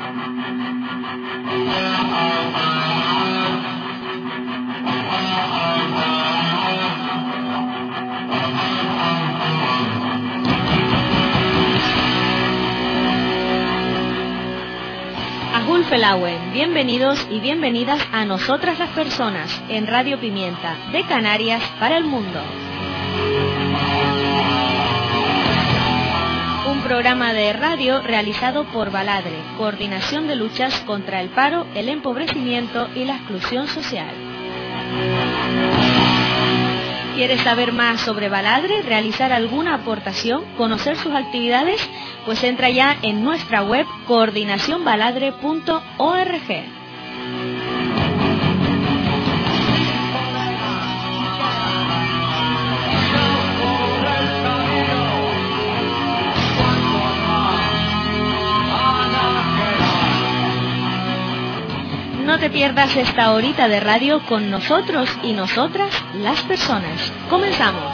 Felauen, bienvenidos y bienvenidas a Nosotras las Personas en Radio Pimienta, de Canarias para el mundo. Un programa de radio realizado por Baladre, Coordinación de Luchas contra el Paro, el Empobrecimiento y la Exclusión Social. ¿Quieres saber más sobre Baladre, realizar alguna aportación, conocer sus actividades? Pues entra ya en nuestra web coordinacionbaladre.org. No te pierdas esta horita de radio con nosotros y nosotras, las personas. ¡Comenzamos!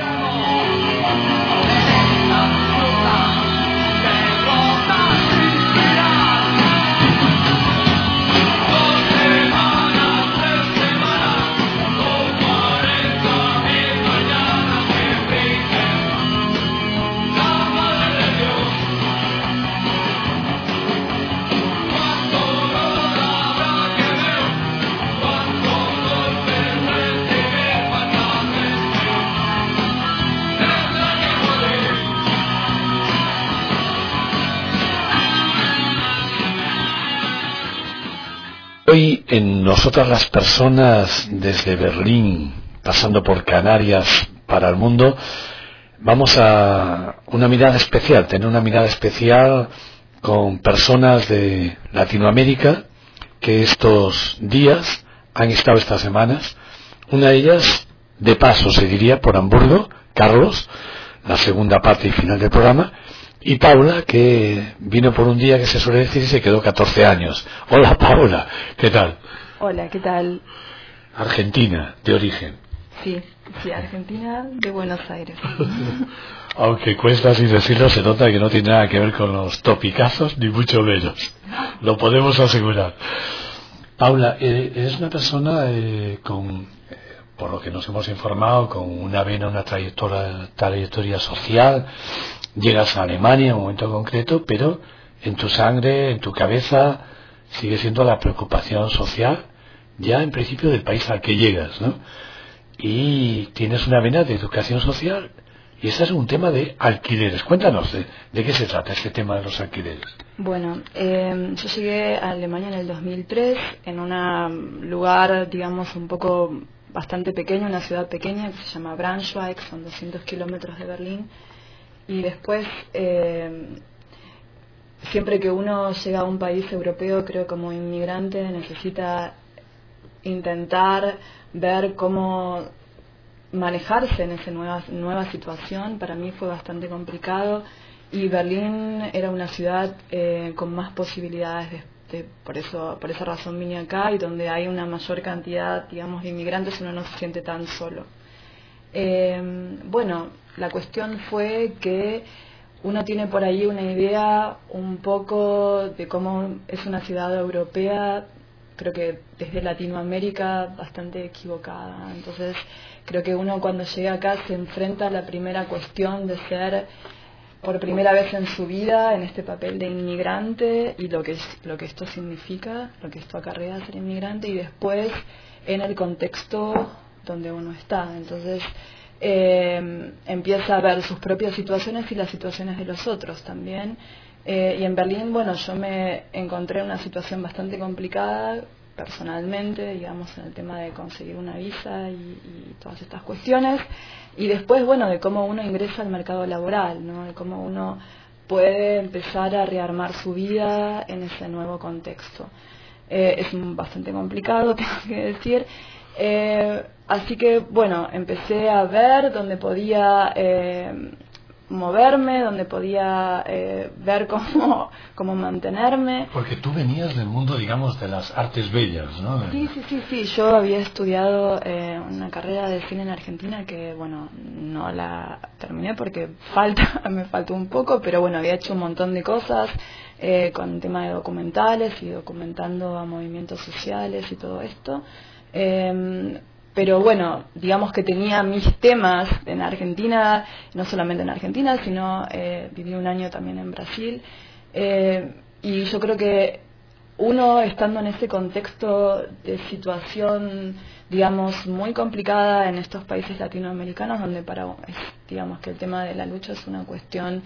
Hoy en Nosotras las Personas, desde Berlín, pasando por Canarias para el mundo, vamos a una mirada especial, tener una mirada especial con personas de Latinoamérica que estos días han estado estas semanas. Una de ellas, de paso se diría, por Hamburgo, Carlos, la segunda parte y final del programa, y Paula, que vino por un día, que se suele decir, y se quedó 14 años. Hola Paula, ¿qué tal? Hola, ¿qué tal? Argentina, de origen. Sí, Argentina, de Buenos Aires. Aunque cuesta así decirlo, se nota que no tiene nada que ver con los topicazos, ni mucho menos. Lo podemos asegurar. Paula, eres una persona por lo que nos hemos informado, con una vena, una trayectoria social. Llegas a Alemania en un momento concreto, pero en tu sangre, en tu cabeza, sigue siendo la preocupación social, ya en principio del país al que llegas, ¿no? Y tienes una vena de educación social, y este es un tema de alquileres. Cuéntanos, ¿de qué se trata este tema de los alquileres? Bueno, yo llegué a Alemania en el 2003, en un lugar, digamos, un poco bastante pequeño, una ciudad pequeña que se llama Braunschweig, son 200 kilómetros de Berlín. Y después, siempre que uno llega a un país europeo, creo como inmigrante, necesita intentar ver cómo manejarse en esa nueva situación. Para mí fue bastante complicado y Berlín era una ciudad con más posibilidades por esa razón vine acá, y donde hay una mayor cantidad, digamos, de inmigrantes, uno no se siente tan solo. Bueno, la cuestión fue que uno tiene por ahí una idea un poco de cómo es una ciudad europea, creo que desde Latinoamérica bastante equivocada. Entonces creo que uno cuando llega acá se enfrenta a la primera cuestión de ser por primera vez en su vida en este papel de inmigrante y lo que esto significa, lo que esto acarrea ser inmigrante, y después en el contexto donde uno está. Entonces empieza a ver sus propias situaciones y las situaciones de los otros también. Y en Berlín, bueno, yo me encontré en una situación bastante complicada personalmente, digamos, en el tema de conseguir una visa y todas estas cuestiones. Y después, bueno, de cómo uno ingresa al mercado laboral, ¿no? De cómo uno puede empezar a rearmar su vida en ese nuevo contexto. Es bastante complicado, tengo que decir. Así que, bueno, empecé a ver dónde podía moverme, donde podía ver cómo mantenerme. Porque tú venías del mundo, digamos, de las artes bellas, ¿no? Sí. Yo había estudiado una carrera de cine en Argentina que, bueno, no la terminé porque me faltó un poco, pero bueno, había hecho un montón de cosas con tema de documentales y documentando a movimientos sociales y todo esto. Pero bueno, digamos que tenía mis temas en Argentina, no solamente en Argentina, sino viví un año también en Brasil. Y yo creo que uno estando en ese contexto de situación, digamos, muy complicada en estos países latinoamericanos, donde digamos que el tema de la lucha es una cuestión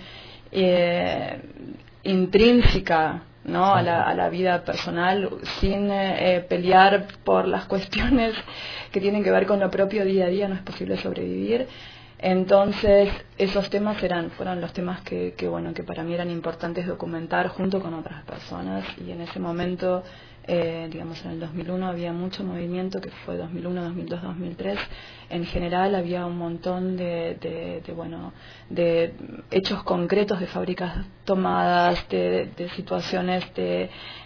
intrínseca, ¿no? a la vida personal, sin pelear por las cuestiones que tienen que ver con lo propio día a día, no es posible sobrevivir. Entonces esos temas fueron los temas que para mí eran importantes documentar junto con otras personas, y en ese momento digamos en el 2001 había mucho movimiento, que fue 2001, 2002, 2003. En general había un montón de hechos concretos, de fábricas tomadas, de situaciones de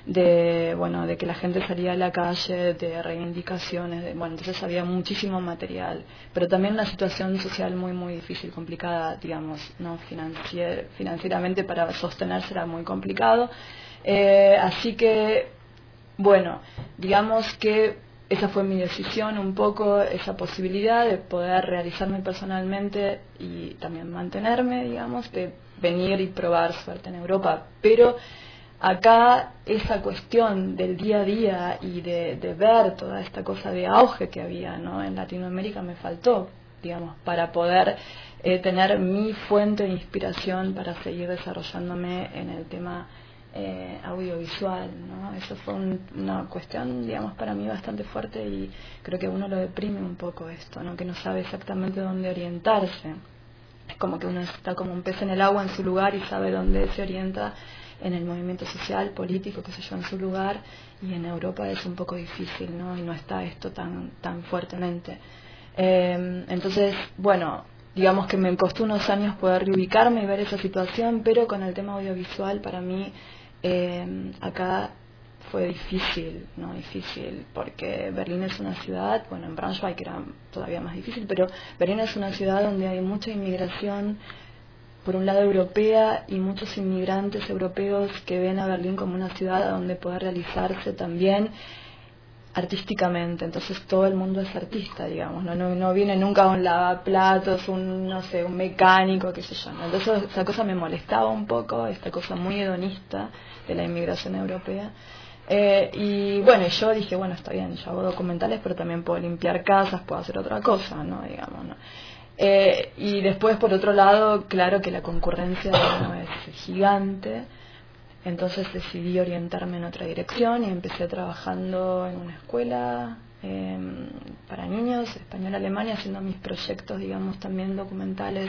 que la gente salía a la calle, de reivindicaciones, entonces había muchísimo material, pero también una situación social muy muy difícil, complicada, digamos, no financieramente, para sostenerse era muy complicado. Así que bueno, digamos que esa fue mi decisión un poco, esa posibilidad de poder realizarme personalmente y también mantenerme, digamos, de venir y probar suerte en Europa. Pero acá esa cuestión del día a día y de ver toda esta cosa de auge que había, ¿no?, en Latinoamérica me faltó, digamos, para poder tener mi fuente de inspiración para seguir desarrollándome en el tema audiovisual, ¿no? Eso fue una cuestión, digamos, para mí bastante fuerte, y creo que a uno lo deprime un poco esto, ¿no?, que no sabe exactamente dónde orientarse. Es como que uno está como un pez en el agua en su lugar y sabe dónde se orienta en el movimiento social, político, qué sé yo, en su lugar, y en Europa es un poco difícil, ¿no?, y no está esto tan fuertemente. Entonces, bueno, digamos que me costó unos años poder reubicarme y ver esa situación, pero con el tema audiovisual para mí acá fue difícil, ¿no? Difícil, porque Berlín es una ciudad, bueno, en Braunschweig era todavía más difícil, pero Berlín es una ciudad donde hay mucha inmigración, por un lado europea, y muchos inmigrantes europeos que ven a Berlín como una ciudad donde poder realizarse también artísticamente. Entonces todo el mundo es artista, digamos, no viene nunca un lavaplatos, un mecánico, qué sé yo, ¿no? Entonces esa cosa me molestaba un poco, esta cosa muy hedonista de la inmigración europea. Y bueno, yo dije, bueno, está bien, yo hago documentales, pero también puedo limpiar casas, puedo hacer otra cosa, ¿no?, digamos, ¿no? Y después, por otro lado, claro que la concurrencia es gigante. Entonces decidí orientarme en otra dirección y empecé trabajando en una escuela para niños, español-Alemania, haciendo mis proyectos, digamos, también documentales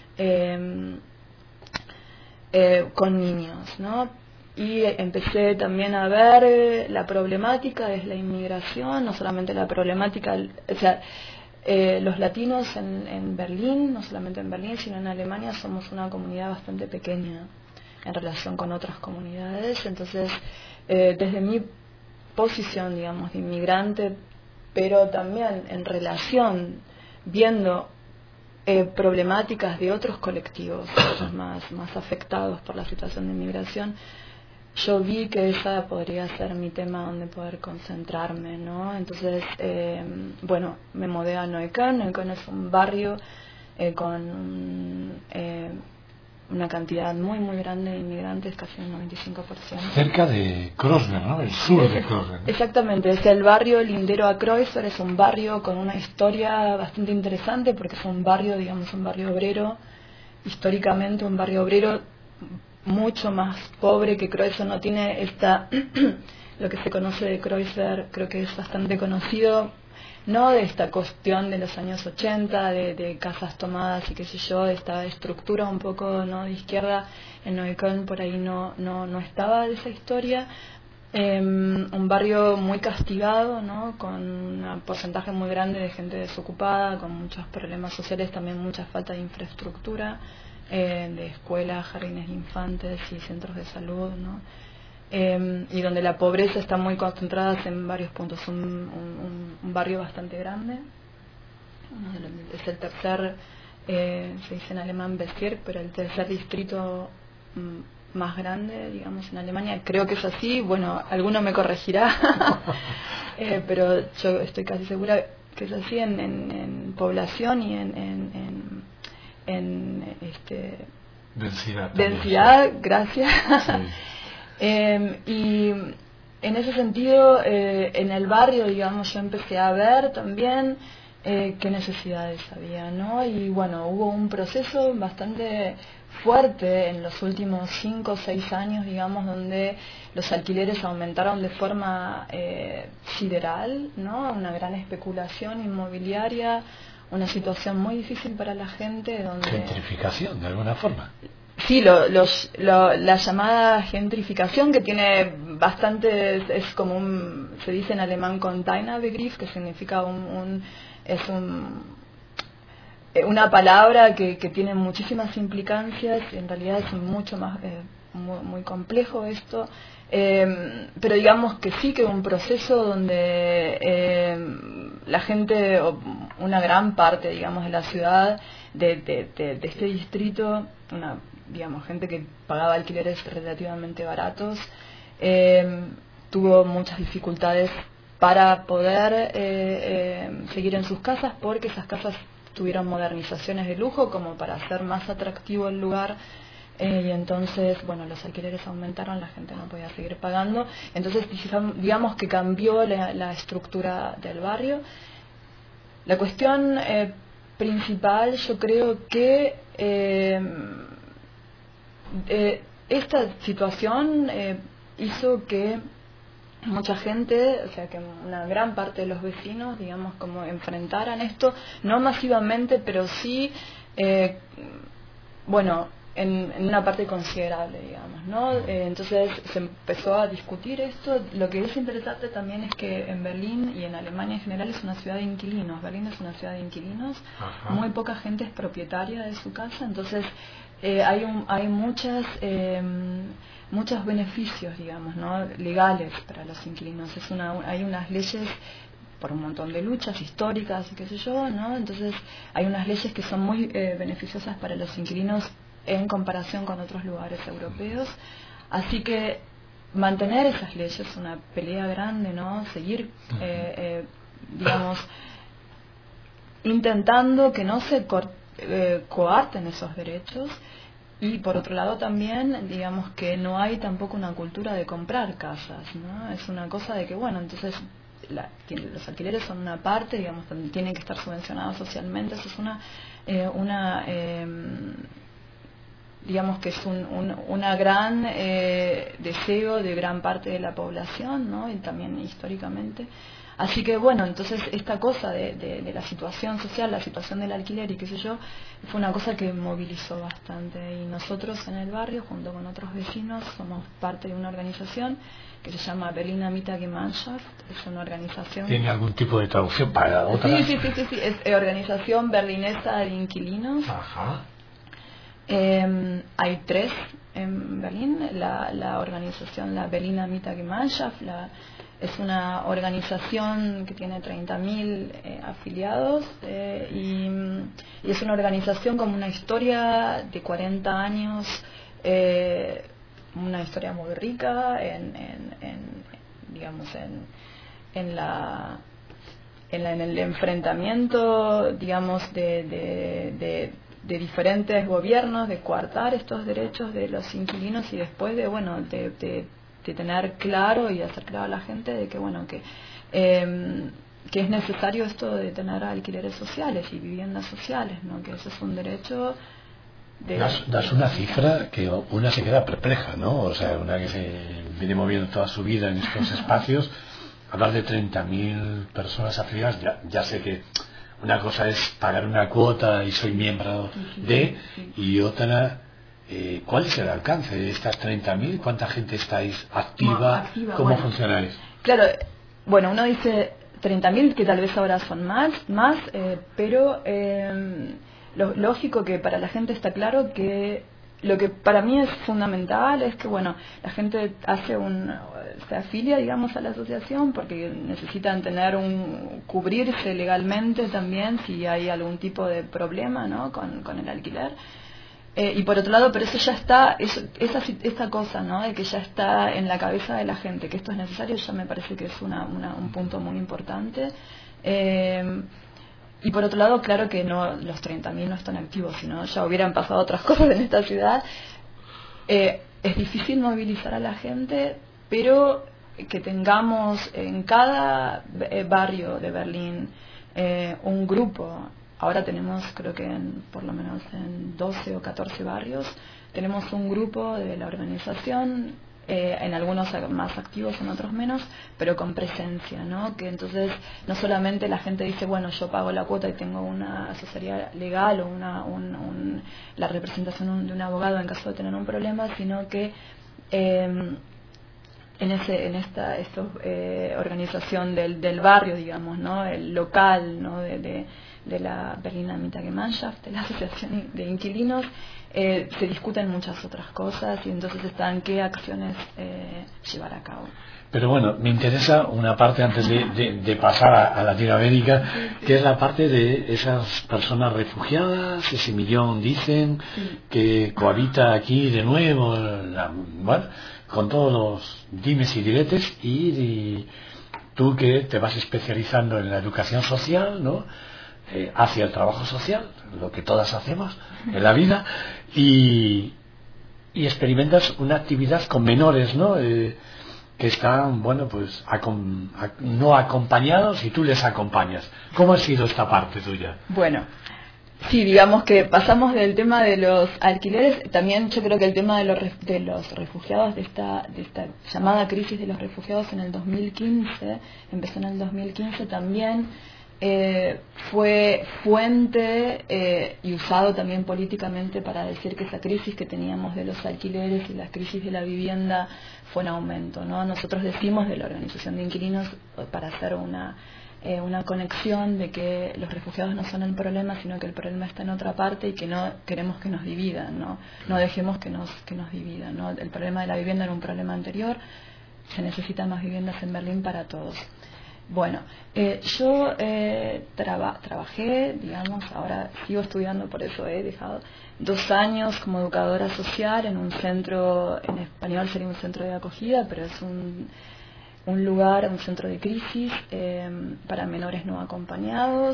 con niños, ¿no? Y empecé también a ver la problemática de la inmigración, no solamente la problemática, o sea, los latinos en Berlín, no solamente en Berlín, sino en Alemania, somos una comunidad bastante pequeña en relación con otras comunidades. Entonces, desde mi posición, digamos, de inmigrante, pero también en relación, viendo problemáticas de otros colectivos más afectados por la situación de inmigración, yo vi que esa podría ser mi tema donde poder concentrarme, ¿no? Entonces, bueno, me mudé a Neukölln. Neukölln es un barrio con una cantidad muy muy grande de inmigrantes, casi un 95%. Cerca de Kreuzberg, ¿no? El sur de Kreuzberg. Exactamente, es el barrio lindero a Kreuzberg. Es un barrio con una historia bastante interesante, porque es un barrio, digamos, un barrio obrero, históricamente un barrio obrero mucho más pobre que Kreuzberg. No tiene lo que se conoce de Kreuzberg, creo que es bastante conocido, no de esta cuestión de los años 80, de casas tomadas y qué sé yo, de esta estructura un poco, ¿no?, de izquierda. En Neukölln por ahí no estaba de esa historia. Un barrio muy castigado, ¿no?, con un porcentaje muy grande de gente desocupada, con muchos problemas sociales, también mucha falta de infraestructura de escuelas, jardines de infantes y centros de salud, ¿no? Y donde la pobreza está muy concentrada en varios puntos. Un barrio bastante grande, es el tercer, se dice en alemán Bezirk, pero el tercer distrito más grande, digamos, en Alemania. Creo que es así, bueno, alguno me corregirá, pero yo estoy casi segura que es así en población y en densidad, gracias. Sí. Y en ese sentido, en el barrio, digamos, yo empecé a ver también qué necesidades había, ¿no? Y bueno, hubo un proceso bastante fuerte en los últimos 5 o 6 años, digamos, donde los alquileres aumentaron de forma sideral, ¿no? Una gran especulación inmobiliaria, una situación muy difícil para la gente. Donde gentrificación, de alguna forma. Sí, la llamada gentrificación, que tiene bastante, es como se dice en alemán Containerbegriff, que significa una palabra que tiene muchísimas implicancias. En realidad es mucho más muy complejo esto, pero digamos que sí que un proceso donde la gente, una gran parte, digamos, de la ciudad, de este distrito, digamos, gente que pagaba alquileres relativamente baratos, tuvo muchas dificultades para poder seguir en sus casas, porque esas casas tuvieron modernizaciones de lujo como para hacer más atractivo el lugar, y entonces, bueno, los alquileres aumentaron, la gente no podía seguir pagando, entonces digamos que cambió la estructura del barrio. La cuestión principal, yo creo que esta situación hizo que mucha gente, o sea, que una gran parte de los vecinos, digamos, como enfrentaran esto, no masivamente, pero sí, bueno, en una parte considerable, digamos, ¿no? Entonces se empezó a discutir esto. Lo que es interesante también es que en Berlín y en Alemania en general es una ciudad de inquilinos. Berlín es una ciudad de inquilinos. Ajá. Muy poca gente es propietaria de su casa, entonces hay muchos beneficios, digamos, ¿no? Legales para los inquilinos. Hay unas leyes, por un montón de luchas históricas y qué sé yo, ¿no? Entonces hay unas leyes que son muy beneficiosas para los inquilinos en comparación con otros lugares europeos. Así que mantener esas leyes es una pelea grande, ¿no? Seguir, digamos, intentando que no se coarten esos derechos. Y por otro lado también, digamos, que no hay tampoco una cultura de comprar casas, ¿no? Es una cosa de que, bueno, entonces los alquileres son una parte, digamos, tienen que estar subvencionados socialmente. Eso es digamos que es una gran deseo de gran parte de la población, ¿no? Y también históricamente. Así que bueno, entonces esta cosa de la situación social, la situación del alquiler y qué sé yo, fue una cosa que movilizó bastante. Y nosotros en el barrio, junto con otros vecinos, somos parte de una organización que se llama Berliner Mietergemeinschaft. Es una organización... ¿Tiene algún tipo de traducción para otra? Sí, es Organización Berlinesa de Inquilinos. Ajá. Hay 3 en Berlín. La organización, la Berliner Mietergemeinschaft, es una organización que tiene 30.000 afiliados, y es una organización con una historia de 40 años, una historia muy rica digamos, en el enfrentamiento, digamos, de diferentes gobiernos, de coartar estos derechos de los inquilinos, y después de tener claro y hacer claro a la gente de que, bueno, que es necesario esto de tener alquileres sociales y viviendas sociales, ¿no? Que eso es un derecho. Das una cifra que una se queda perpleja, ¿no? O sea, una que se viene moviendo toda su vida en estos espacios, hablar de 30.000 personas afiliadas, ya sé que una cosa es pagar una cuota y soy miembro y otra, ¿cuál es el alcance de estas 30.000? ¿Cuánta gente estáis activa? ¿Cómo funcionáis? Claro, bueno, uno dice 30.000, que tal vez ahora son más, pero lógico que para la gente está claro que lo que para mí es fundamental es que, bueno, la gente se afilia, digamos, a la asociación porque necesitan cubrirse legalmente también si hay algún tipo de problema, ¿no?, con el alquiler. Y por otro lado, pero eso ya está, esta cosa, ¿no?, de que ya está en la cabeza de la gente, que esto es necesario, ya me parece que es un punto muy importante. Y por otro lado, claro que no, los 30.000 no están activos, sino ya hubieran pasado otras cosas en esta ciudad. Es difícil movilizar a la gente, pero que tengamos en cada barrio de Berlín un grupo. Ahora tenemos, creo que por lo menos en 12 o 14 barrios, tenemos un grupo de la organización, en algunos más activos, en otros menos, pero con presencia, ¿no? Que entonces no solamente la gente dice, bueno, yo pago la cuota y tengo una asesoría legal o la representación de un abogado en caso de tener un problema, sino que esta organización del barrio, digamos, ¿no?, el local, ¿no?, de la Berliner Mietgemeinschaft, de la asociación de inquilinos, se discuten muchas otras cosas y entonces están qué acciones llevar a cabo. Pero bueno, me interesa una parte antes de pasar a Latinoamérica, que es la parte de esas personas refugiadas, ese millón dicen, que cohabita aquí de nuevo, bueno, con todos los dimes y diretes, y tú que te vas especializando en la educación social, ¿no?, hacia el trabajo social, lo que todas hacemos en la vida, y experimentas una actividad con menores, ¿no?, que están, bueno, pues no acompañados y tú les acompañas. ¿Cómo ha sido esta parte tuya? Bueno, sí, digamos que pasamos del tema de los alquileres, también yo creo que el tema de los refugiados, de esta llamada crisis de los refugiados en el 2015, empezó en el 2015 también, fue fuente y usado también políticamente para decir que esa crisis que teníamos de los alquileres y la crisis de la vivienda fue en aumento, ¿no? Nosotros decimos de la Organización de Inquilinos, para hacer una conexión de que los refugiados no son el problema, sino que el problema está en otra parte y que no queremos que nos dividan, no dejemos que nos dividan, ¿no? El problema de la vivienda era un problema anterior, se necesitan más viviendas en Berlín para todos. Bueno, yo trabajé, digamos, ahora sigo estudiando, por eso he dejado 2 años como educadora social en un centro, en español sería un centro de acogida, pero es un lugar, un centro de crisis para menores no acompañados.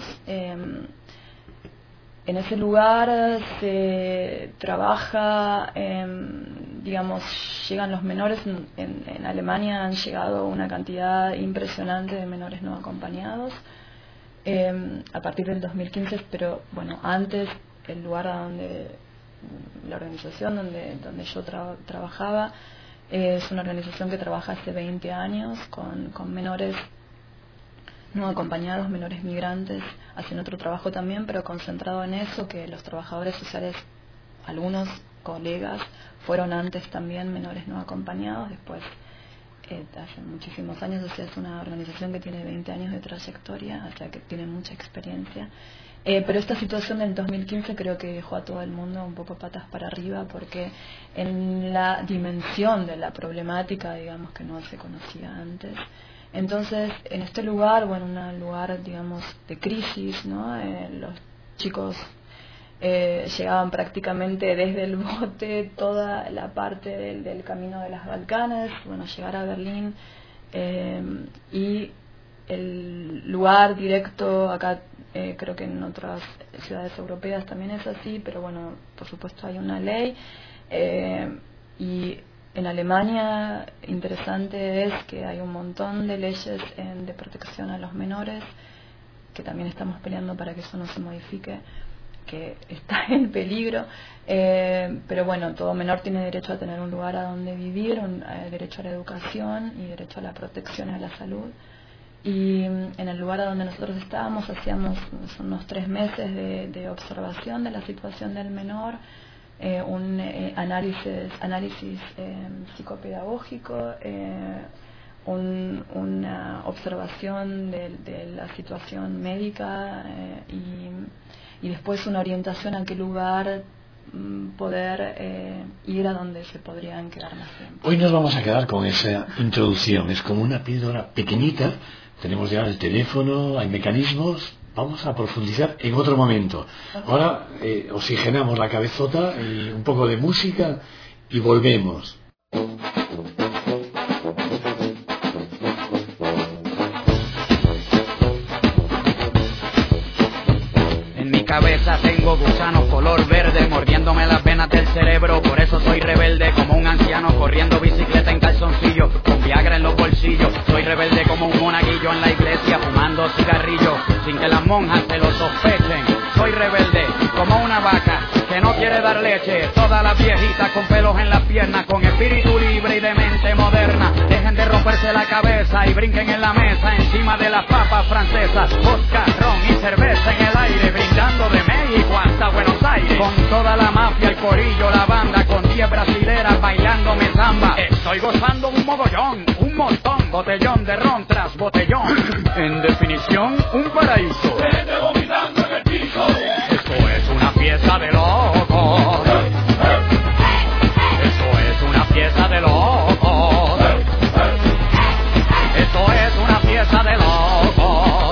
En ese lugar se trabaja, digamos, llegan los menores, en Alemania han llegado una cantidad impresionante de menores no acompañados a partir del 2015, pero bueno, antes el lugar la organización donde yo trabajaba es una organización que trabaja hace 20 años con menores no acompañados, menores migrantes, hacen otro trabajo también, pero concentrado en eso, que los trabajadores sociales, algunos colegas, fueron antes también menores no acompañados, después hace muchísimos años, o sea, es una organización que tiene 20 años de trayectoria, o sea, que tiene mucha experiencia. Pero esta situación del 2015 creo que dejó a todo el mundo un poco patas para arriba, porque en la dimensión de la problemática, digamos, que no se conocía antes. Entonces, en este lugar, bueno, un lugar, digamos, de crisis, ¿no? Los chicos llegaban prácticamente desde el bote, toda la parte del camino de las Balcanes, bueno, llegar a Berlín, y el lugar directo acá, creo que en otras ciudades europeas también es así, pero bueno, por supuesto hay una ley, y en Alemania, interesante es que hay un montón de leyes de protección a los menores, que también estamos peleando para que eso no se modifique, que está en peligro, pero bueno, todo menor tiene derecho a tener un lugar a donde vivir, derecho a la educación y derecho a la protección y a la salud. Y en el lugar a donde nosotros estábamos hacíamos unos 3 meses de observación de la situación del menor, un análisis psicopedagógico, una observación de la situación médica y después una orientación a qué lugar poder ir a donde se podrían quedar más tiempo. Hoy nos vamos a quedar con esa introducción, es como una píldora pequeñita, tenemos ya el teléfono, hay mecanismos, vamos a profundizar en otro momento. Ahora oxigenamos la cabezota y un poco de música y volvemos. Cabeza tengo gusanos color verde mordiéndome las venas del cerebro, por eso soy rebelde como un anciano corriendo bicicleta en calzoncillo con Viagra en los bolsillos. Soy rebelde como un monaguillo en la iglesia fumando cigarrillos sin que las monjas se lo sospechen. Soy rebelde como una vaca que no quiere dar leche. Todas las viejitas con pelos en las piernas, con espíritu libre y de mente moderna, dejen de romperse la cabeza y brinquen en la mesa encima de las papas francesas. Vodka, ron y cerveza en el aire, brindando de México hasta Buenos Aires, con toda la mafia, el corillo, la banda, con 10 brasileras bailándome samba. Estoy gozando un mogollón, un montón, botellón de ron tras botellón. En definición, un paraíso. Gente vomitando en el piso. Esto es una fiesta de locos. Esto es una fiesta de locos. Esto es una fiesta de locos.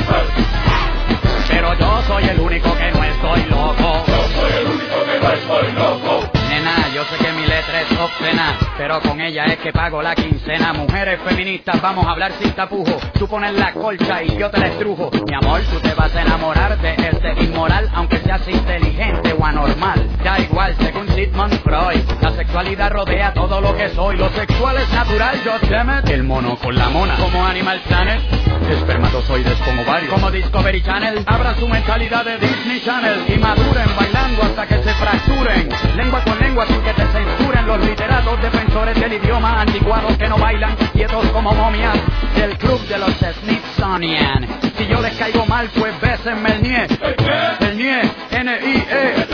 Pero yo soy el único que no estoy loco. Yo soy el único que no estoy loco. Nena, yo sé que mi letra es obscena, pero con ella es que pago la quincena. Mujeres feministas, vamos a hablar sin tapujo. Tú pones la colcha y yo te la estrujo. Mi amor, tú te vas a enamorar de este inmoral, aunque seas inteligente o anormal. Da igual, según Sigmund Freud, la sexualidad rodea todo lo que soy. Lo sexual es natural, yo damn it. El mono con la mona, como Animal Planet. Espermatozoides con ovarios, como Discovery Channel. Abran su mentalidad de Disney Channel y maduren bailando hasta que se fracturen. Lengua con lengua sin que te censuren los literatos defensores del idioma, anticuados que no bailan, quietos como momias del club de los Smithsonian. Si yo les caigo mal, pues bésenme el nie. El nie, N-I-E.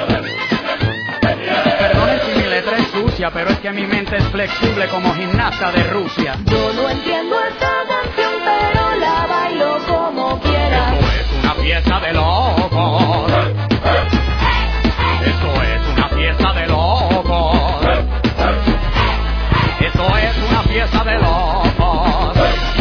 Perdonen si mi letra es sucia, pero es que mi mente es flexible como gimnasta de Rusia. Yo no entiendo esta canción, pero la bailo como quiera. Esto es una fiesta de locos. Esto es una fiesta de locos. Esto es una fiesta de locos.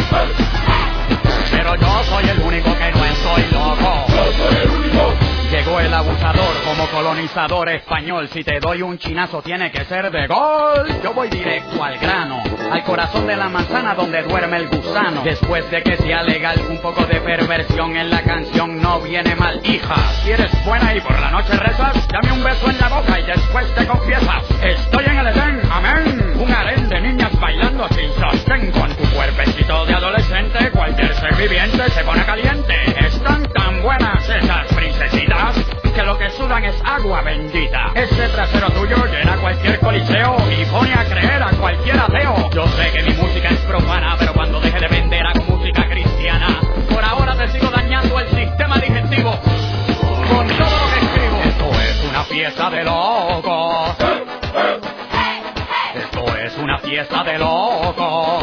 Pero yo soy el único que no estoy loco. Yo soy el único. Llegó el abusador como colonizador español. Si te doy un chinazo tiene que ser de gol. Yo voy directo al grano, al corazón de la manzana donde duerme el gusano. Después de que sea legal, un poco de perversión en la canción no viene mal. Hija, si eres buena y por la noche rezas, dame un beso en la boca y después te confiesas. Estoy en el Edén, amén. Un harén de niñas bailando sin sostén. Con tu cuerpecito de adolescente, cualquier ser viviente se pone caliente. Están tan buenas esas princesitas que lo que sudan es agua bendita. Ese trasero tuyo llena cualquier coliseo y pone a creer a cualquier ateo. Yo sé que mi música es profana, pero cuando deje de vender hago música cristiana. Por ahora te sigo dañando el sistema digestivo con todo lo que escribo. Esto es una fiesta de locos. Esto es una fiesta de locos.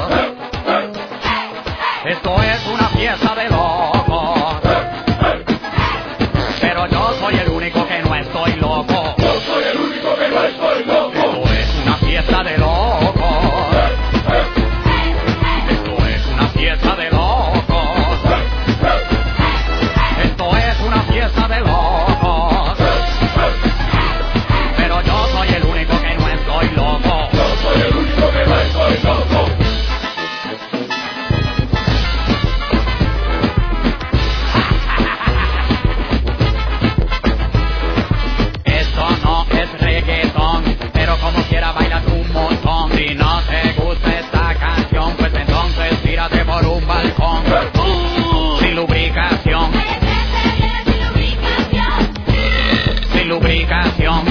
Esto es una fiesta de locos. Pero yo soy el único que no estoy loco. Yo soy el único que no estoy loco. Esto es una fiesta de locos. Esto es una fiesta de locos. Esto es una fiesta de locos. Pero yo soy el único que no estoy loco. Yo soy el único que no estoy loco. Pero como quiera bailas un montón. Si no te gusta esta canción, pues entonces tírate por un balcón. Sin lubricación. Sin lubricación.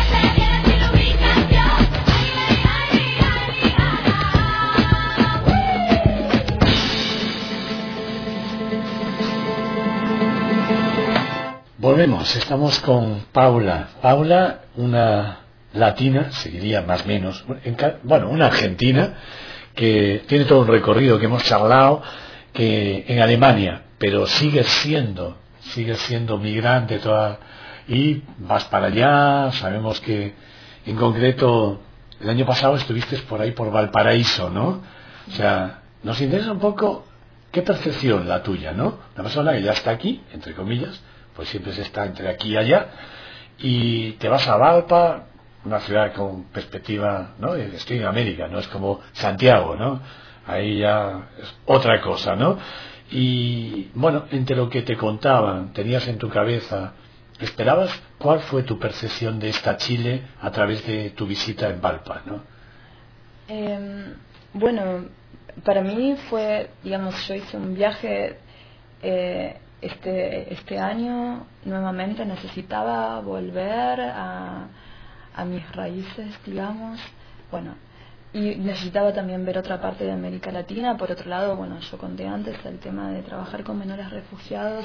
Volvemos, estamos con Paula. Paula, una latina, seguiría más o menos, bueno, una argentina, que tiene todo un recorrido que hemos charlado, que en Alemania, pero sigues siendo migrante y vas para allá. Sabemos que en concreto el año pasado estuviste por ahí por Valparaíso, ¿no? O sea, nos interesa un poco qué percepción la tuya, ¿no? Una persona que ya está aquí, entre comillas, pues siempre se está entre aquí y allá, y te vas a Valpa, una ciudad con perspectiva, ¿no? Estoy en América, no es como Santiago, ¿no? Ahí ya es otra cosa, ¿no? Y bueno, entre lo que te contaban, tenías en tu cabeza, ¿esperabas? ¿Cuál fue tu percepción de esta Chile a través de tu visita en Valpa, ¿no? Bueno, para mí fue, digamos, yo hice un viaje este año, nuevamente necesitaba volver a mis raíces, digamos, bueno, y necesitaba también ver otra parte de América Latina. Por otro lado, bueno, yo conté antes el tema de trabajar con menores refugiados,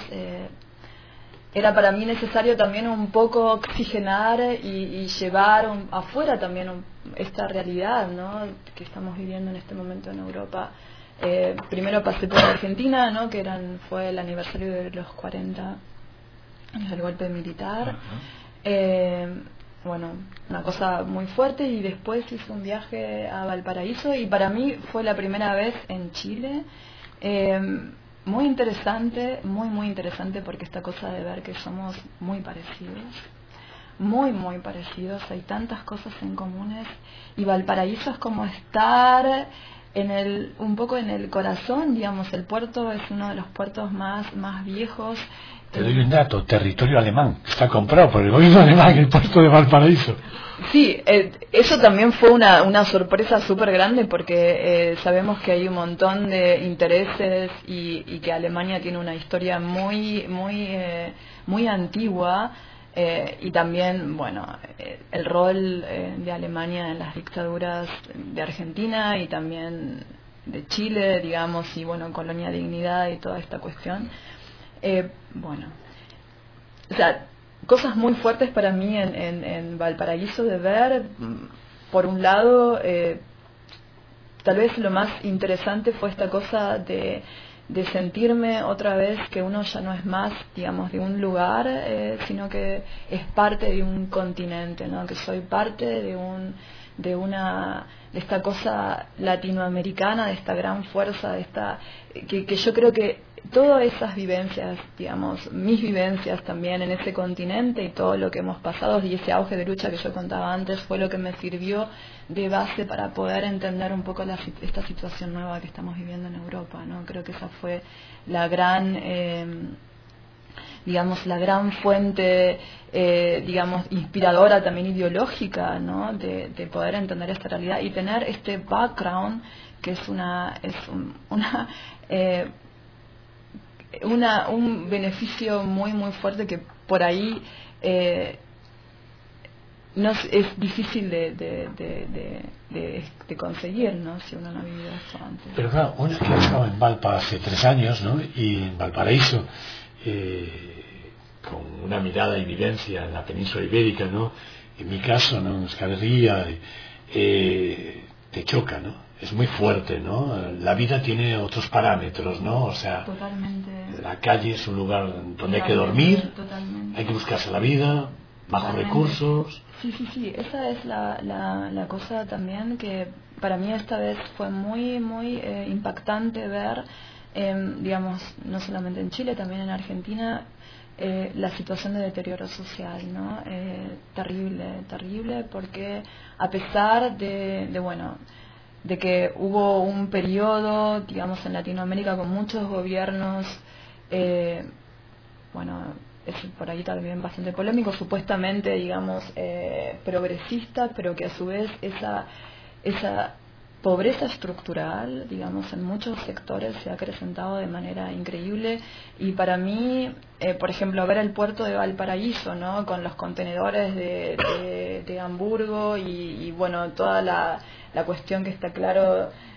era para mí necesario también un poco oxigenar y llevar afuera también esta realidad, ¿no?, que estamos viviendo en este momento en Europa. Primero pasé por Argentina, ¿no?, que fue el aniversario de los 40 años del golpe militar. Bueno, una cosa muy fuerte, y después hice un viaje a Valparaíso, y para mí fue la primera vez en Chile. Muy interesante, muy interesante, porque esta cosa de ver que somos muy parecidos, muy parecidos, hay tantas cosas en comunes, y Valparaíso es como estar un poco en el corazón, digamos. El puerto es uno de los puertos más viejos. Te doy un dato: territorio alemán, está comprado por el gobierno alemán el puerto de Valparaíso. Sí, eso también fue una sorpresa súper grande, porque sabemos que hay un montón de intereses y que Alemania tiene una historia muy antigua, y también, bueno, el rol de Alemania en las dictaduras de Argentina y también de Chile, digamos, y bueno, Colonia Dignidad y toda esta cuestión. Bueno, o sea, cosas muy fuertes para mí en Valparaíso de ver. Por un lado, tal vez lo más interesante fue esta cosa de sentirme otra vez que uno ya no es más, digamos, de un lugar, sino que es parte de un continente, ¿no?, que soy parte de esta cosa latinoamericana, de esta gran fuerza, que yo creo que todas esas vivencias, digamos, mis vivencias también en ese continente y todo lo que hemos pasado, y ese auge de lucha que yo contaba antes, fue lo que me sirvió de base para poder entender un poco esta situación nueva que estamos viviendo en Europa, ¿no? Creo que esa fue la gran digamos, la gran fuente, digamos, inspiradora también ideológica, ¿no?, de poder entender esta realidad y tener este background, que es un beneficio muy fuerte, que por ahí no es difícil de conseguir, ¿no?, si uno no ha vivido eso antes. Pero claro, uno que ha estado en Valpa hace 3 años, ¿no?, y en Valparaíso, con una mirada y vivencia en la península ibérica, ¿no?, en mi caso, ¿no?, en Euskal Herria, te choca, ¿no?, es muy fuerte, ¿no? La vida tiene otros parámetros, ¿no? O sea, totalmente. La calle es un lugar donde hay que dormir, totalmente. Hay que buscarse la vida, bajos recursos. Sí, esa es la cosa también, que para mí esta vez fue muy impactante ver, digamos, no solamente en Chile, también en Argentina, la situación de deterioro social, ¿no? Terrible, porque a pesar de que hubo un periodo, digamos, en Latinoamérica con muchos gobiernos, es por ahí también bastante polémico, supuestamente, digamos, progresista, pero que a su vez esa pobreza estructural, digamos, en muchos sectores se ha acrecentado de manera increíble. Y para mí, por ejemplo, ver el puerto de Valparaíso, ¿no?, con los contenedores de Hamburgo y bueno, toda la cuestión que está claro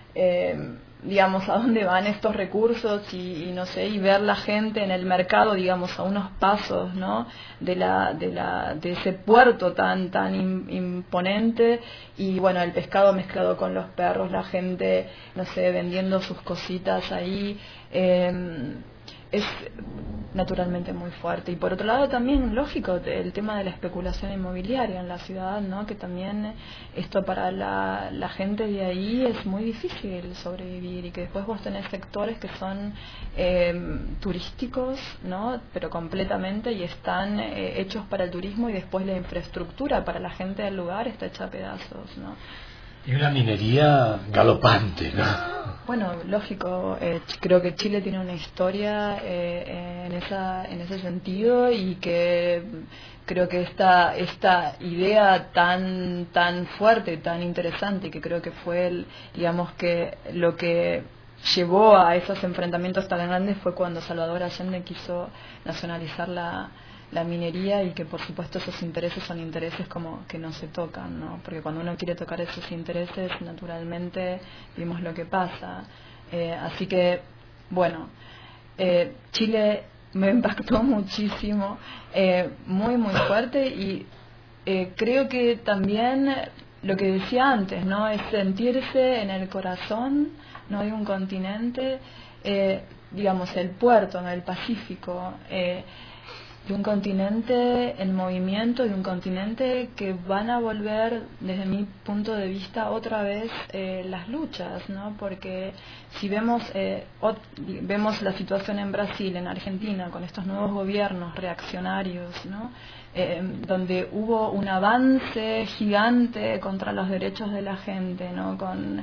digamos, a dónde van estos recursos y no sé, y ver la gente en el mercado, digamos, a unos pasos, ¿no? de ese puerto tan imponente, y bueno, el pescado mezclado con los perros, la gente, no sé, vendiendo sus cositas ahí, es naturalmente muy fuerte. Y por otro lado también, lógico, el tema de la especulación inmobiliaria en la ciudad, ¿no? Que también esto para la gente de ahí es muy difícil sobrevivir, y que después vos tenés sectores que son turísticos, ¿no? Pero completamente, y están hechos para el turismo, y después la infraestructura para la gente del lugar está hecha a pedazos, ¿no? Y una minería galopante, ¿no? Bueno, lógico, creo que Chile tiene una historia en ese sentido, y que creo que esta idea tan fuerte, tan interesante, que creo que fue digamos que lo que llevó a esos enfrentamientos tan grandes fue cuando Salvador Allende quiso nacionalizar la minería, y que por supuesto esos intereses son intereses como que no se tocan, ¿no? Porque cuando uno quiere tocar esos intereses, naturalmente vimos lo que pasa. Así que, bueno, Chile me impactó muchísimo, muy fuerte, y creo que también lo que decía antes, ¿no? Es sentirse en el corazón, ¿no? De un continente, digamos, el puerto en el Pacífico, de un continente en movimiento, de un continente que van a volver, desde mi punto de vista, otra vez las luchas, ¿no? Porque si vemos la situación en Brasil, en Argentina, con estos nuevos gobiernos reaccionarios, ¿no? Donde hubo un avance gigante contra los derechos de la gente, ¿no? Con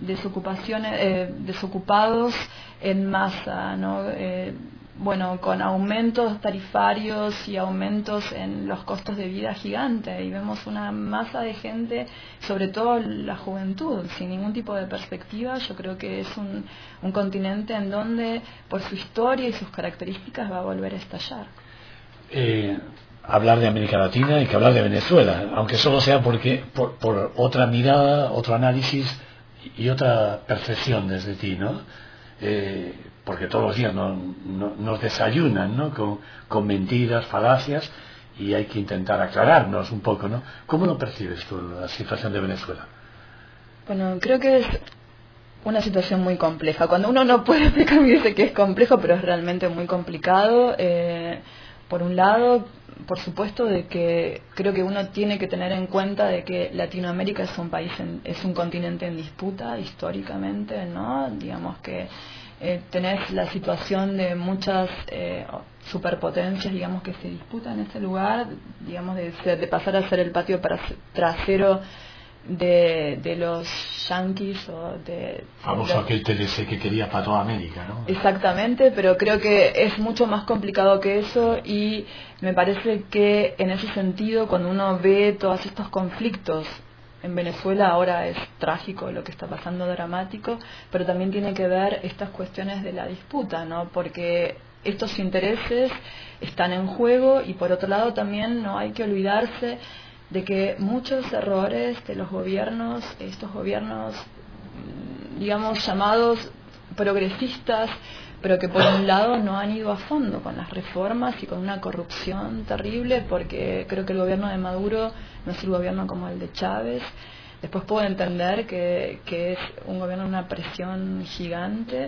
desocupados en masa, ¿no? Bueno, con aumentos tarifarios y aumentos en los costos de vida gigantes, y vemos una masa de gente, sobre todo la juventud, sin ningún tipo de perspectiva. Yo creo que es un continente en donde, por su historia y sus características, va a volver a estallar. Hablar de América Latina y que hablar de Venezuela, aunque solo sea porque por otra mirada, otro análisis y otra percepción desde ti, ¿no? Porque todos los días nos desayunan, ¿no? con mentiras, falacias, y hay que intentar aclararnos un poco, ¿no? ¿Cómo lo percibes tú, la situación de Venezuela? Bueno, creo que es una situación muy compleja. Cuando uno no puede explicar, dice que es complejo, pero es realmente muy complicado. Por un lado, por supuesto, de que creo que uno tiene que tener en cuenta de que Latinoamérica es un país, es un continente en disputa históricamente, ¿no? Digamos que tenés la situación de muchas superpotencias, digamos, que se disputan en ese lugar, digamos, de pasar a ser el patio trasero de los yanquis, o famoso aquel TLC que quería para toda América, ¿no? Exactamente, pero creo que es mucho más complicado que eso, y me parece que en ese sentido, cuando uno ve todos estos conflictos en Venezuela, ahora es trágico lo que está pasando, dramático, pero también tiene que ver estas cuestiones de la disputa, ¿no? Porque estos intereses están en juego, y por otro lado también no hay que olvidarse de que muchos errores de los gobiernos, estos gobiernos, digamos, llamados progresistas, pero que por un lado no han ido a fondo con las reformas, y con una corrupción terrible, porque creo que el gobierno de Maduro no es el gobierno como el de Chávez. Después puedo entender que es un gobierno de una presión gigante,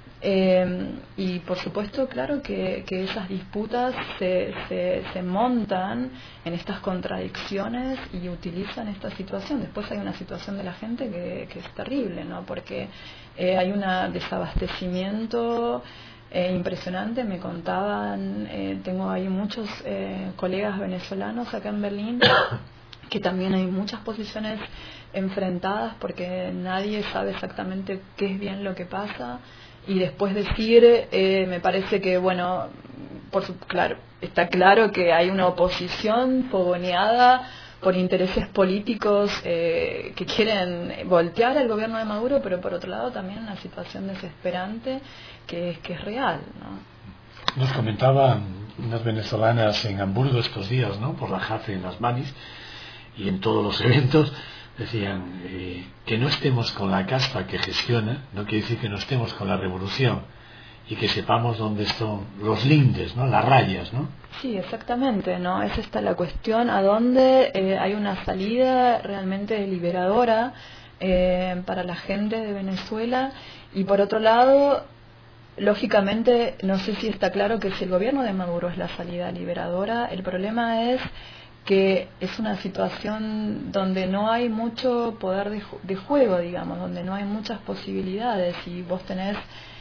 y por supuesto, claro que esas disputas se montan en estas contradicciones y utilizan esta situación. Después hay una situación de la gente que es terrible, ¿no? Porque hay un desabastecimiento impresionante. Me contaban, tengo ahí muchos colegas venezolanos acá en Berlín, que también hay muchas posiciones enfrentadas, porque nadie sabe exactamente qué es bien lo que pasa. Y después decir, me parece que, bueno, claro, está claro que hay una oposición fogoneada por intereses políticos que quieren voltear al gobierno de Maduro, pero por otro lado también una situación desesperante que es real, ¿no? Nos comentaban unas venezolanas en Hamburgo estos días, ¿no? Por la JACE en las Manis y en todos los eventos, decían que no estemos con la casta que gestiona, no quiere decir que no estemos con la revolución y que sepamos dónde son los lindes, ¿no? Las rayas, ¿no? Sí, exactamente, ¿no? Es esta la cuestión, a dónde hay una salida realmente liberadora para la gente de Venezuela, y por otro lado, lógicamente, no sé si está claro que si el gobierno de Maduro es la salida liberadora, el problema es que es una situación donde no hay mucho poder de juego, digamos, donde no hay muchas posibilidades, y vos tenés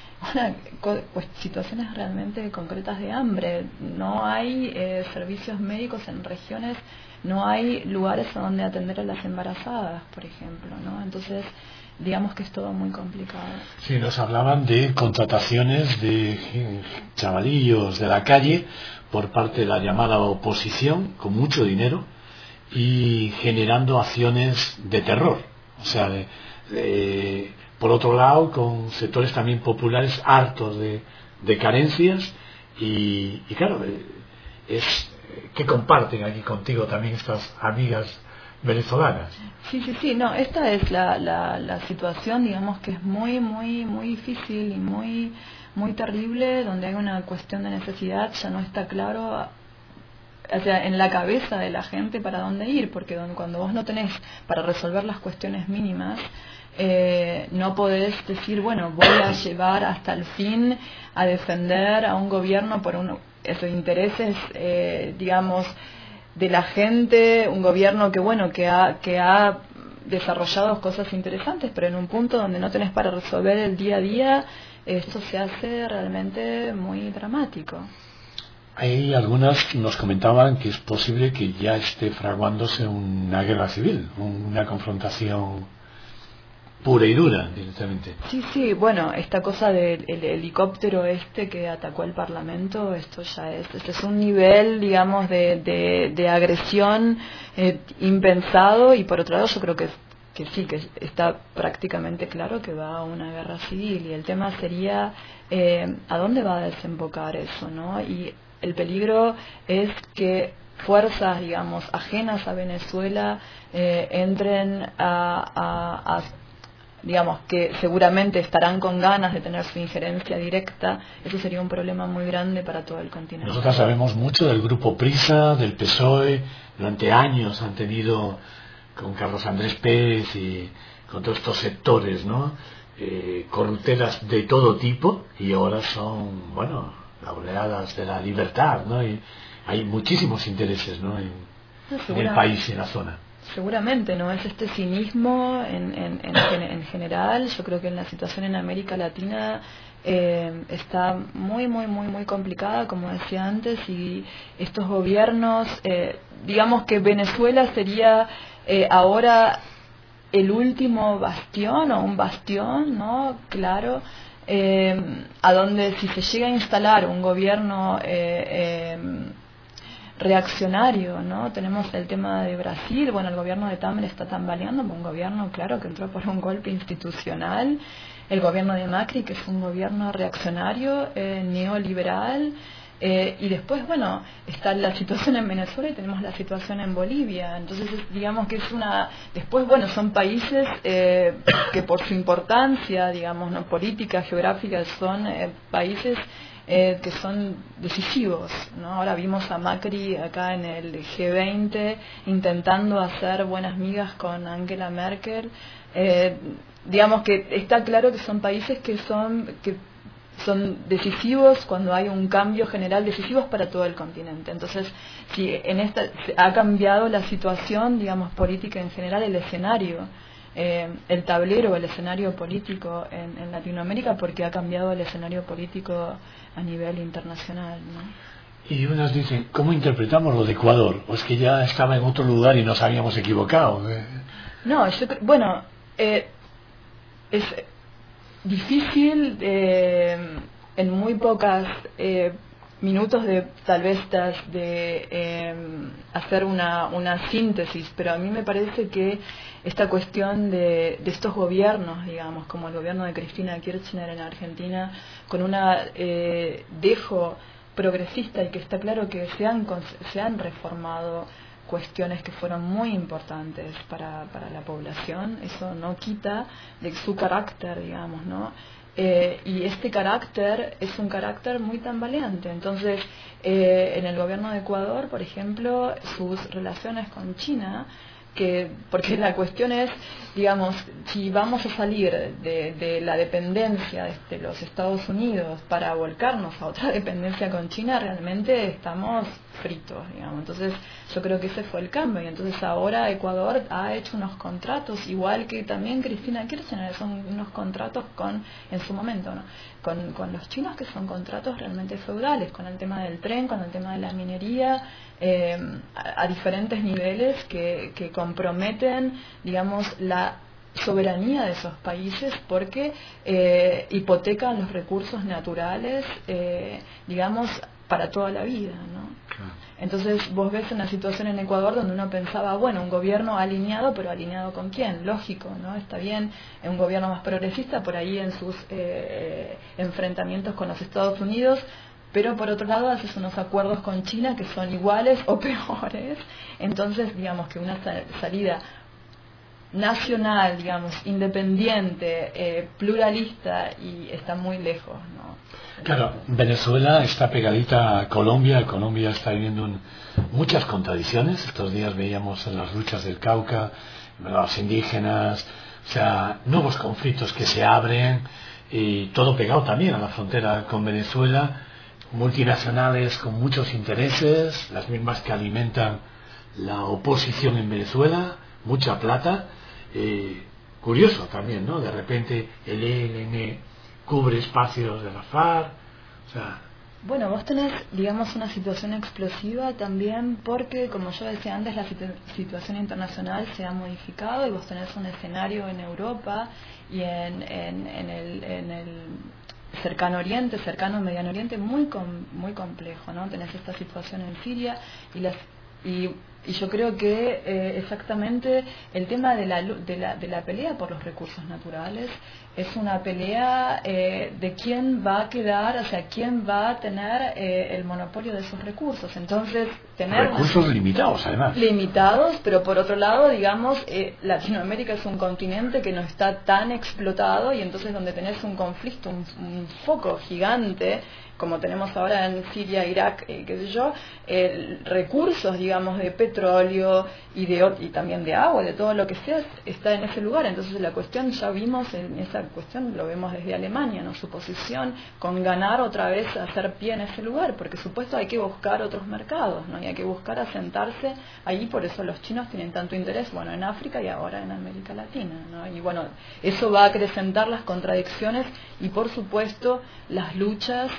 pues, situaciones realmente concretas de hambre, no hay servicios médicos en regiones, no hay lugares a donde atender a las embarazadas, por ejemplo, ¿no? Entonces, digamos que es todo muy complicado. Sí, nos hablaban de contrataciones de chavalillos de la calle por parte de la llamada oposición, con mucho dinero, y generando acciones de terror. O sea, por otro lado, con sectores también populares hartos de carencias, y claro, es que comparten aquí contigo también estas amigas venezolanas. Sí, no, esta es la situación, digamos, que es muy difícil y muy terrible, donde hay una cuestión de necesidad, ya no está claro, o sea, en la cabeza de la gente para dónde ir, porque cuando vos no tenés para resolver las cuestiones mínimas, no podés decir, bueno, voy a llevar hasta el fin a defender a un gobierno por esos intereses, digamos, de la gente, un gobierno que ha desarrollado cosas interesantes, pero en un punto donde no tenés para resolver el día a día, esto se hace realmente muy dramático. Hay algunas nos comentaban que es posible que ya esté fraguándose una guerra civil, una confrontación pura y dura, directamente. Sí, bueno, esta cosa del helicóptero que atacó el Parlamento, esto ya es un nivel, digamos, de agresión impensado, y por otro lado yo creo que sí, que está prácticamente claro que va a una guerra civil, y el tema sería a dónde va a desembocar eso, ¿no? Y el peligro es que fuerzas, digamos, ajenas a Venezuela entren digamos, que seguramente estarán con ganas de tener su injerencia directa. Eso sería un problema muy grande para todo el continente. Nosotros sabemos mucho del grupo Prisa, del PSOE, durante años han tenido con Carlos Andrés Pérez y con todos estos sectores, ¿no? Corruptelas de todo tipo, y ahora son, bueno, laureadas de la libertad, ¿no? Y hay muchísimos intereses, ¿no? en el país y en la zona. Seguramente, ¿no? Es este cinismo en general. Yo creo que en la situación en América Latina está muy complicada, como decía antes, y estos gobiernos, digamos que Venezuela sería ahora el último bastión, o un bastión, ¿no? Claro, a donde si se llega a instalar un gobierno reaccionario, ¿no? Tenemos el tema de Brasil, bueno, el gobierno de Temer está tambaleando, un gobierno, claro, que entró por un golpe institucional, el gobierno de Macri, que es un gobierno reaccionario, neoliberal, y después, bueno, está la situación en Venezuela y tenemos la situación en Bolivia. Entonces, digamos que es después, bueno, son países que por su importancia, digamos, no política, geográfica, son países que son decisivos, ¿no? Ahora vimos a Macri acá en el G20 intentando hacer buenas migas con Angela Merkel. Digamos que está claro que son países que son decisivos cuando hay un cambio general, decisivos para todo el continente. Entonces, si ha cambiado la situación, digamos, política en general, el escenario, el tablero, el escenario político en Latinoamérica, porque ha cambiado el escenario político a nivel internacional, ¿no? Y unas dicen, ¿cómo interpretamos lo de Ecuador? ¿O es que ya estaba en otro lugar y nos habíamos equivocado? No, bueno, es difícil en muy pocas minutos de tal vez de hacer una síntesis, pero a mí me parece que esta cuestión de estos gobiernos, digamos, como el gobierno de Cristina Kirchner en Argentina, con una dejo progresista, y que está claro que se han reformado cuestiones que fueron muy importantes para la población. Eso no quita de su carácter, digamos, ¿no? Y este carácter es un carácter muy tambaleante. Entonces, en el gobierno de Ecuador, por ejemplo, sus relaciones con China, porque la cuestión es, digamos, si vamos a salir de la dependencia de los Estados Unidos para volcarnos a otra dependencia con China, realmente estamos fritos, digamos. Entonces yo creo que ese fue el cambio, y entonces ahora Ecuador ha hecho unos contratos, igual que también Cristina Kirchner, son unos contratos en su momento, ¿no? con los chinos, que son contratos realmente feudales, con el tema del tren, con el tema de la minería, a diferentes niveles que comprometen, digamos, la soberanía de esos países, porque hipotecan los recursos naturales, digamos, para toda la vida, ¿no? Claro. Entonces vos ves una situación en Ecuador donde uno pensaba, bueno, un gobierno alineado, pero alineado con quién, lógico, ¿no? Está bien, un gobierno más progresista por ahí en sus enfrentamientos con los Estados Unidos, pero por otro lado haces unos acuerdos con China que son iguales o peores. Entonces, digamos que una salida nacional, digamos, independiente, pluralista, y está muy lejos, ¿no? Claro, Venezuela está pegadita a Colombia. Colombia está viviendo muchas contradicciones. Estos días veíamos en las luchas del Cauca, los indígenas, o sea, nuevos conflictos que se abren, y todo pegado también a la frontera con Venezuela, multinacionales con muchos intereses, las mismas que alimentan la oposición en Venezuela, mucha plata. Curioso también, ¿no? De repente el ELN cubre espacios de la FARC, o sea... Bueno, vos tenés, digamos, una situación explosiva también, porque, como yo decía antes, la situación internacional se ha modificado, y vos tenés un escenario en Europa y en el cercano Oriente, cercano Mediano Oriente, muy complejo, ¿no? Tenés esta situación en Siria, y yo creo que exactamente el tema de la pelea por los recursos naturales es una pelea de quién va a quedar, o sea, quién va a tener el monopolio de esos recursos. Entonces, tener recursos limitados, además. Limitados, pero por otro lado, digamos, Latinoamérica es un continente que no está tan explotado, y entonces donde tenés un conflicto, un foco gigante, como tenemos ahora en Siria, Irak, qué sé yo, recursos, digamos, de petróleo y también de agua, de todo lo que sea, está en ese lugar. Entonces la cuestión, ya vimos en esa cuestión, lo vemos desde Alemania, ¿no? Su posición con ganar otra vez, hacer pie en ese lugar, porque supuesto hay que buscar otros mercados, ¿no? Y hay que buscar asentarse ahí. Por eso los chinos tienen tanto interés, bueno, en África y ahora en América Latina, ¿no? Y bueno, eso va a acrecentar las contradicciones y por supuesto las luchas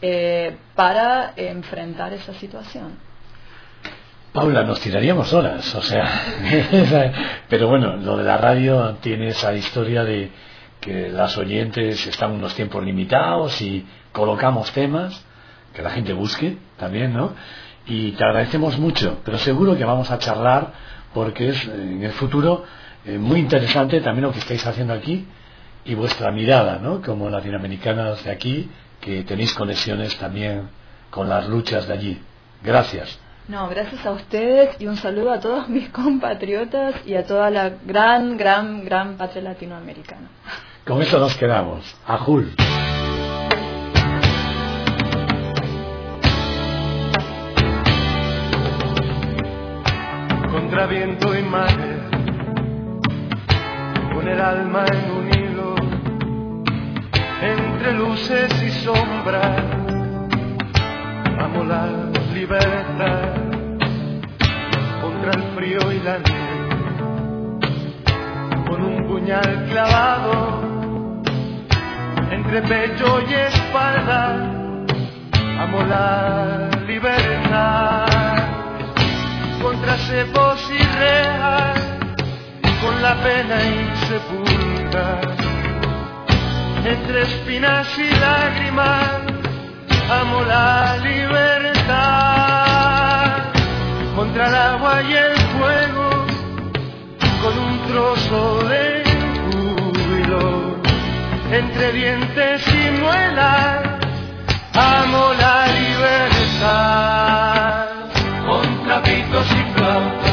para enfrentar esa situación. Paula, nos tiraríamos horas, o sea, pero bueno, lo de la radio tiene esa historia de que las oyentes están unos tiempos limitados y colocamos temas que la gente busque también, ¿no? Y te agradecemos mucho, pero seguro que vamos a charlar, porque es en el futuro muy interesante también lo que estáis haciendo aquí y vuestra mirada, ¿no? Como latinoamericanas de aquí, que tenéis conexiones también con las luchas de allí. Gracias. No, gracias a ustedes, y un saludo a todos mis compatriotas y a toda la gran patria latinoamericana. Con eso nos quedamos. Ajul. Contra viento y mare, con el alma en un hilo, entre luces y sombras, amo la libertad contra el frío y la nieve, con un puñal clavado entre pecho y espalda, amo la libertad contra cepos y rejas, con la pena insepulta, entre espinas y lágrimas, amo la libertad contra el agua y el fuego, con un trozo de júbilo, entre dientes y muelas, amo la libertad contra pitos y flautas.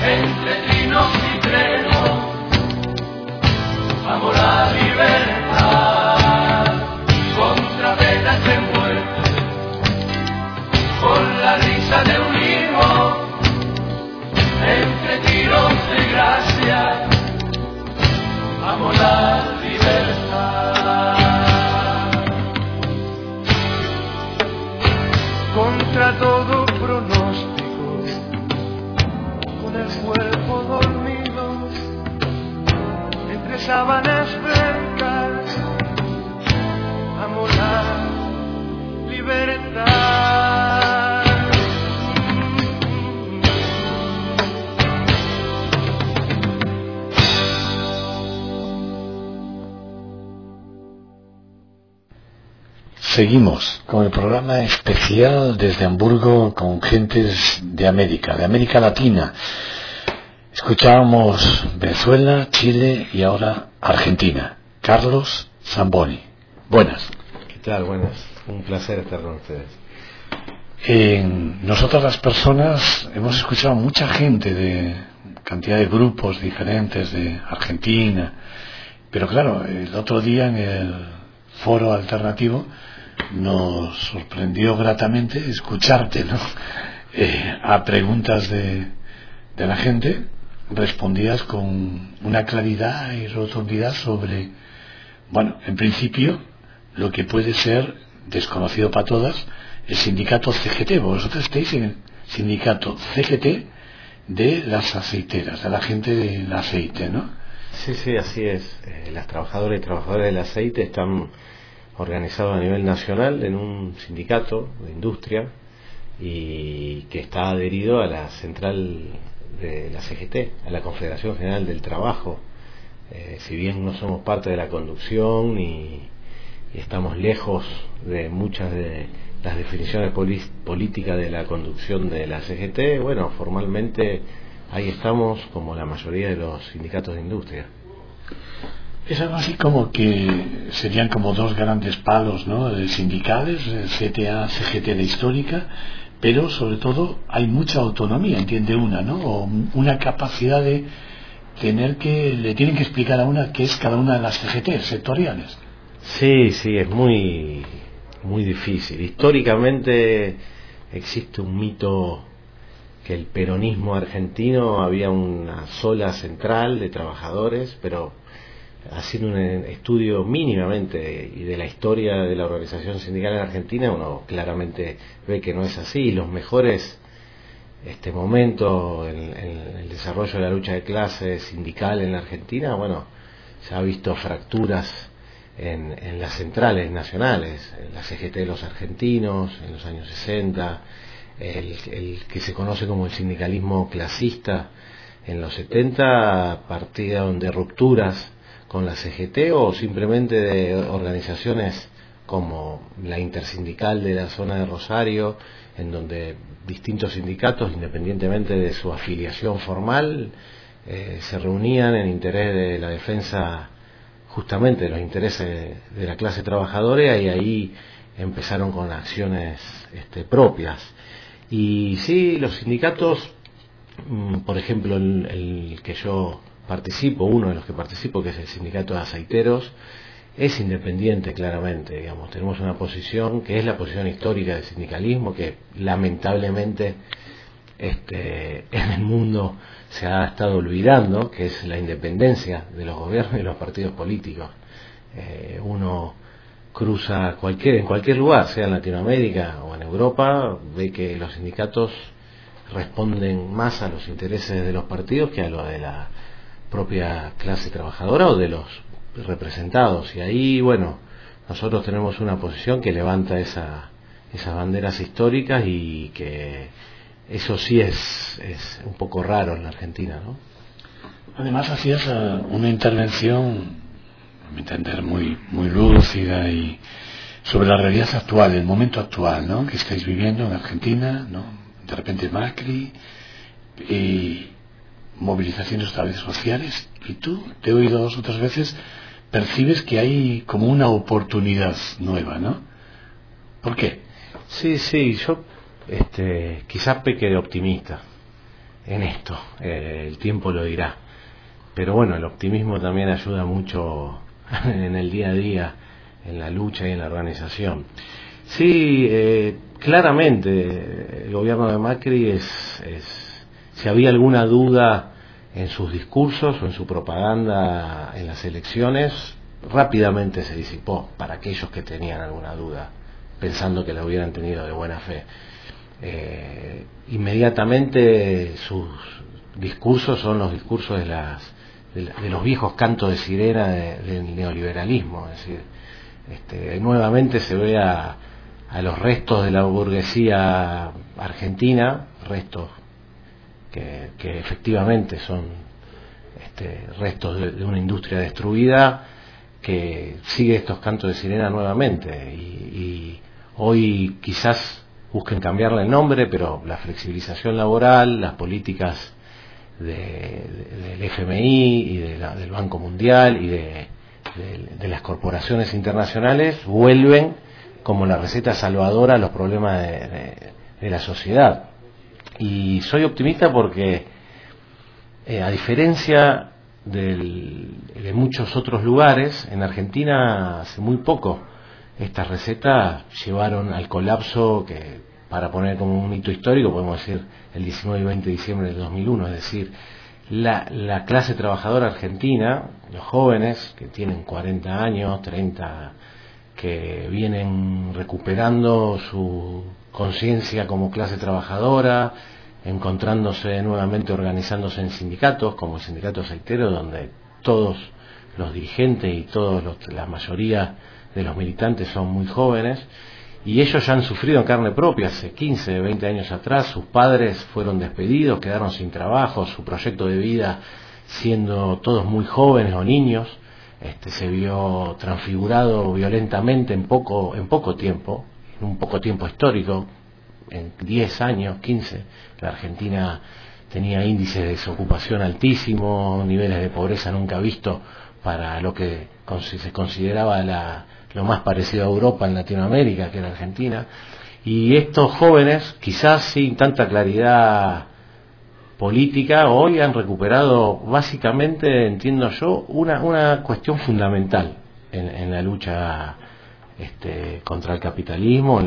entre trinos y trenos, amor a libertad, contra velas de muerte, con la risa de un hijo, entre tiros de gracia, amor a libertad. Contra todo pronóstico, con el cuerpo dormido, entre sábanas blancas, amo la libertad. Seguimos con el programa especial desde Hamburgo con gentes de América Latina. Escuchábamos Venezuela, Chile y ahora Argentina. Carlos Zamboni. Buenas. ¿Qué tal? Buenas. Un placer estar con ustedes. Nosotras las personas hemos escuchado mucha gente de cantidad de grupos diferentes de Argentina, pero claro, el otro día en el foro alternativo nos sorprendió gratamente escucharte, ¿no? A preguntas de la gente respondías con una claridad y rotundidad sobre, bueno, en principio lo que puede ser desconocido para todas, el sindicato CGT. Vosotros estáis en el sindicato CGT de las aceiteras, de la gente del aceite, ¿no? Sí, así es. Las trabajadoras y trabajadores del aceite están organizados a nivel nacional en un sindicato de industria y que está adherido a la central de la CGT, a la Confederación General del Trabajo. Si bien no somos parte de la conducción y estamos lejos de muchas de las definiciones políticas de la conducción de la CGT, bueno, formalmente ahí estamos como la mayoría de los sindicatos de industria. Es algo así como que serían como dos grandes palos, ¿no? Sindicales, CTA, CGT de histórica, pero sobre todo hay mucha autonomía, entiende una, ¿no? O una capacidad de le tienen que explicar a una qué es cada una de las CGT sectoriales. Sí, es muy difícil. Históricamente existe un mito que el peronismo argentino había una sola central de trabajadores, pero haciendo un estudio mínimamente y de la historia de la organización sindical en Argentina, uno claramente ve que no es así. Los mejores momentos en el desarrollo de la lucha de clase sindical en la Argentina, bueno, se ha visto fracturas en las centrales nacionales, en la CGT de los argentinos en los años 60, el que se conoce como el sindicalismo clasista en los 70, partieron de rupturas con la CGT o simplemente de organizaciones como la intersindical de la zona de Rosario, en donde distintos sindicatos, independientemente de su afiliación formal, se reunían en interés de la defensa justamente de los intereses de la clase trabajadora, y ahí empezaron con acciones propias. Y sí, los sindicatos, por ejemplo el que yo participo, uno de los que participo, que es el sindicato de aceiteros, es independiente claramente, digamos. Tenemos una posición que es la posición histórica del sindicalismo, que lamentablemente en el mundo se ha estado olvidando, que es la independencia de los gobiernos y de los partidos políticos. Uno cruza en cualquier lugar, sea en Latinoamérica o en Europa, ve que los sindicatos responden más a los intereses de los partidos que a lo de la propia clase trabajadora o de los representados. Y ahí, bueno, nosotros tenemos una posición que levanta esas banderas históricas, y que eso sí es un poco raro en la Argentina, ¿no? Además hacías una intervención, a mi entender, muy lúcida y sobre la realidad actual, el momento actual, ¿no? Que estáis viviendo en Argentina, ¿no? De repente Macri y movilizaciones otra vez sociales, y tú, te he oído 2 o 3 veces, percibes que hay como una oportunidad nueva, ¿no? ¿Por qué? Sí, yo quizás peque de optimista. en esto, el tiempo lo dirá. Pero bueno, el optimismo también ayuda mucho en el día a día, en la lucha y en la organización. Sí, claramente el gobierno de Macri si había alguna duda en sus discursos o en su propaganda en las elecciones, rápidamente se disipó para aquellos que tenían alguna duda, pensando que la hubieran tenido de buena fe. Inmediatamente sus discursos son los discursos de los viejos cantos de sirena del neoliberalismo, es decir, nuevamente se ve a los restos de la burguesía argentina, restos que efectivamente son restos de una industria destruida, que sigue estos cantos de sirena nuevamente, y hoy quizás busquen cambiarle el nombre, pero la flexibilización laboral, las políticas del FMI y del Banco Mundial y de las corporaciones internacionales vuelven como la receta salvadora a los problemas de la sociedad. Y soy optimista porque, a diferencia de muchos otros lugares, en Argentina hace muy poco estas recetas llevaron al colapso, que para poner como un hito histórico podemos decir el 19 y 20 de diciembre del 2001, es decir, la clase trabajadora argentina, los jóvenes que tienen 40 años, 30, que vienen recuperando su conciencia como clase trabajadora, encontrándose nuevamente, organizándose en sindicatos como el sindicato aceitero, donde todos los dirigentes y la mayoría de los militantes son muy jóvenes, y ellos ya han sufrido en carne propia. Hace 15, 20 años atrás sus padres fueron despedidos, quedaron sin trabajo, su proyecto de vida, siendo todos muy jóvenes o niños, se vio transfigurado violentamente en poco tiempo, en un poco tiempo histórico. En 10 años, 15, la Argentina tenía índices de desocupación altísimos, niveles de pobreza nunca vistos para lo que se consideraba lo más parecido a Europa en Latinoamérica, que era Argentina. Y estos jóvenes, quizás sin tanta claridad política, hoy han recuperado básicamente, entiendo yo, una cuestión fundamental en la lucha contra el capitalismo,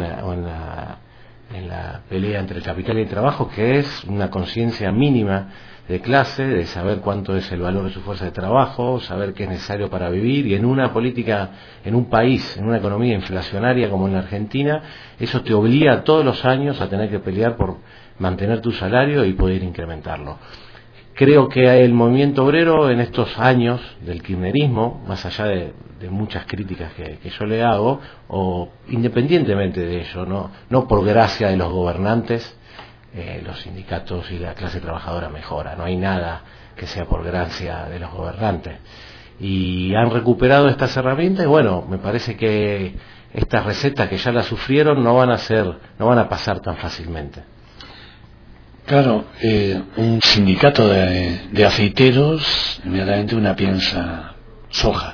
en la pelea entre el capital y el trabajo, que es una conciencia mínima de clase, de saber cuánto es el valor de su fuerza de trabajo, saber qué es necesario para vivir, y en una política, en un país, en una economía inflacionaria como en la Argentina, eso te obliga todos los años a tener que pelear por mantener tu salario y poder incrementarlo. Creo que el movimiento obrero en estos años del kirchnerismo, más allá de muchas críticas que yo le hago, o independientemente de ello, no por gracia de los gobernantes, los sindicatos y la clase trabajadora mejora, no hay nada que sea por gracia de los gobernantes, y han recuperado estas herramientas. Y bueno, me parece que estas recetas que ya las sufrieron no van a pasar tan fácilmente. Claro, un sindicato de aceiteros, inmediatamente una piensa soja.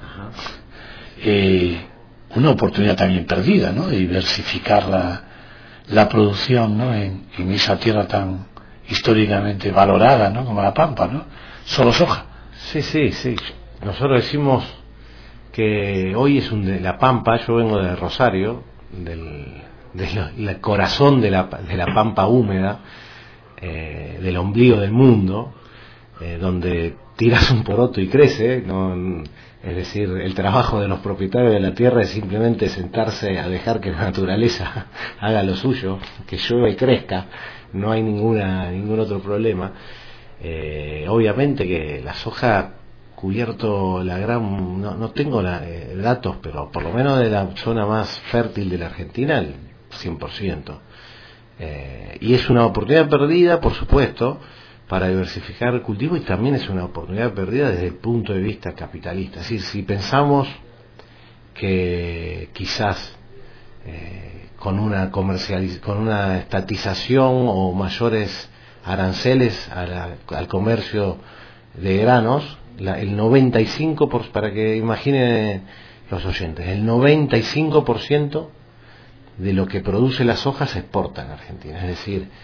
Una oportunidad también perdida, ¿no? De diversificar la producción, ¿no? En esa tierra tan históricamente valorada, ¿no? Como la Pampa, ¿no? Solo soja. Sí. Nosotros decimos que hoy es la Pampa. Yo vengo de Rosario, del corazón de la Pampa húmeda, del ombligo del mundo, donde tiras un poroto y crece, ¿no? Es decir, el trabajo de los propietarios de la tierra es simplemente sentarse a dejar que la naturaleza haga lo suyo, que llueva y crezca, no hay ningún otro problema. Obviamente que la soja cubierto no tengo datos, pero por lo menos de la zona más fértil de la Argentina, el 100%. Y es una oportunidad perdida, por supuesto, para diversificar el cultivo, y también es una oportunidad perdida desde el punto de vista capitalista. Es decir, si pensamos que quizás con una estatización o mayores aranceles al comercio de granos, el 95%, para que imaginen los oyentes, el 95% de lo que produce la soja se exporta en Argentina. Es decir,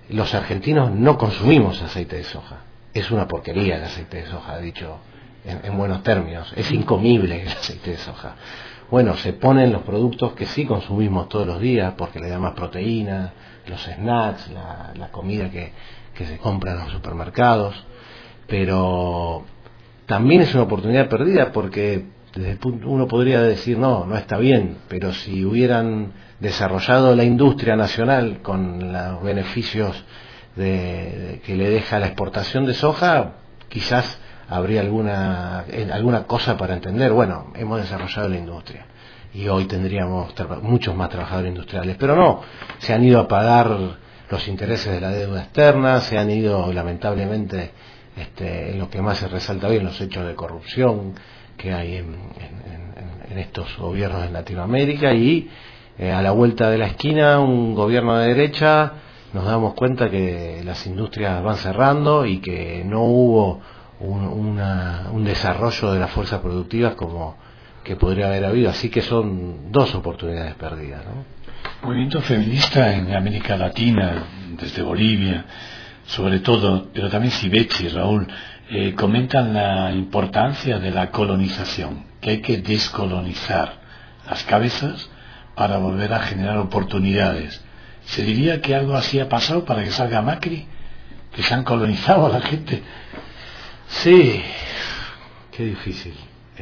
los argentinos no consumimos aceite de soja. Es una porquería el aceite de soja, dicho en buenos términos. Es incomible el aceite de soja. Bueno, se ponen los productos que sí consumimos todos los días porque le da más proteína, los snacks, la comida que se compra en los supermercados, pero también es una oportunidad perdida porque desde el punto, uno podría decir no está bien, pero si hubieran desarrollado la industria nacional con los beneficios que le deja la exportación de soja, quizás habría alguna cosa para entender. Bueno, hemos desarrollado la industria y hoy tendríamos muchos más trabajadores industriales, pero no, se han ido a pagar los intereses de la deuda externa, se han ido lamentablemente en lo que más se resalta hoy en los hechos de corrupción que hay en estos gobiernos en Latinoamérica, y a la vuelta de la esquina un gobierno de derecha nos damos cuenta que las industrias van cerrando y que no hubo un desarrollo de las fuerzas productivas como que podría haber habido, así que son dos oportunidades perdidas, ¿no? Movimiento feminista en América Latina, desde Bolivia, sobre todo, pero también Sibechi, Raúl, comentan la importancia de la colonización, que hay que descolonizar las cabezas para volver a generar oportunidades. ¿Se diría que algo así ha pasado para que salga Macri? ¿Que se han colonizado a la gente? Sí, qué difícil.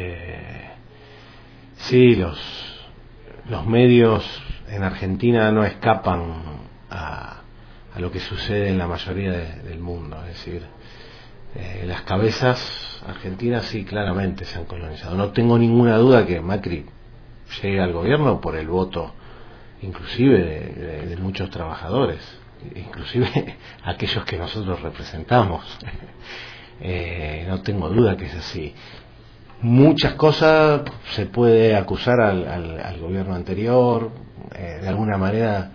Sí, los medios en Argentina no escapan a lo que sucede en la mayoría del mundo. Es decir, las cabezas argentinas sí claramente se han colonizado. No tengo ninguna duda que Macri llegue al gobierno por el voto inclusive de muchos trabajadores, inclusive aquellos que nosotros representamos. No tengo duda que es así. Muchas cosas se puede acusar al gobierno anterior, de alguna manera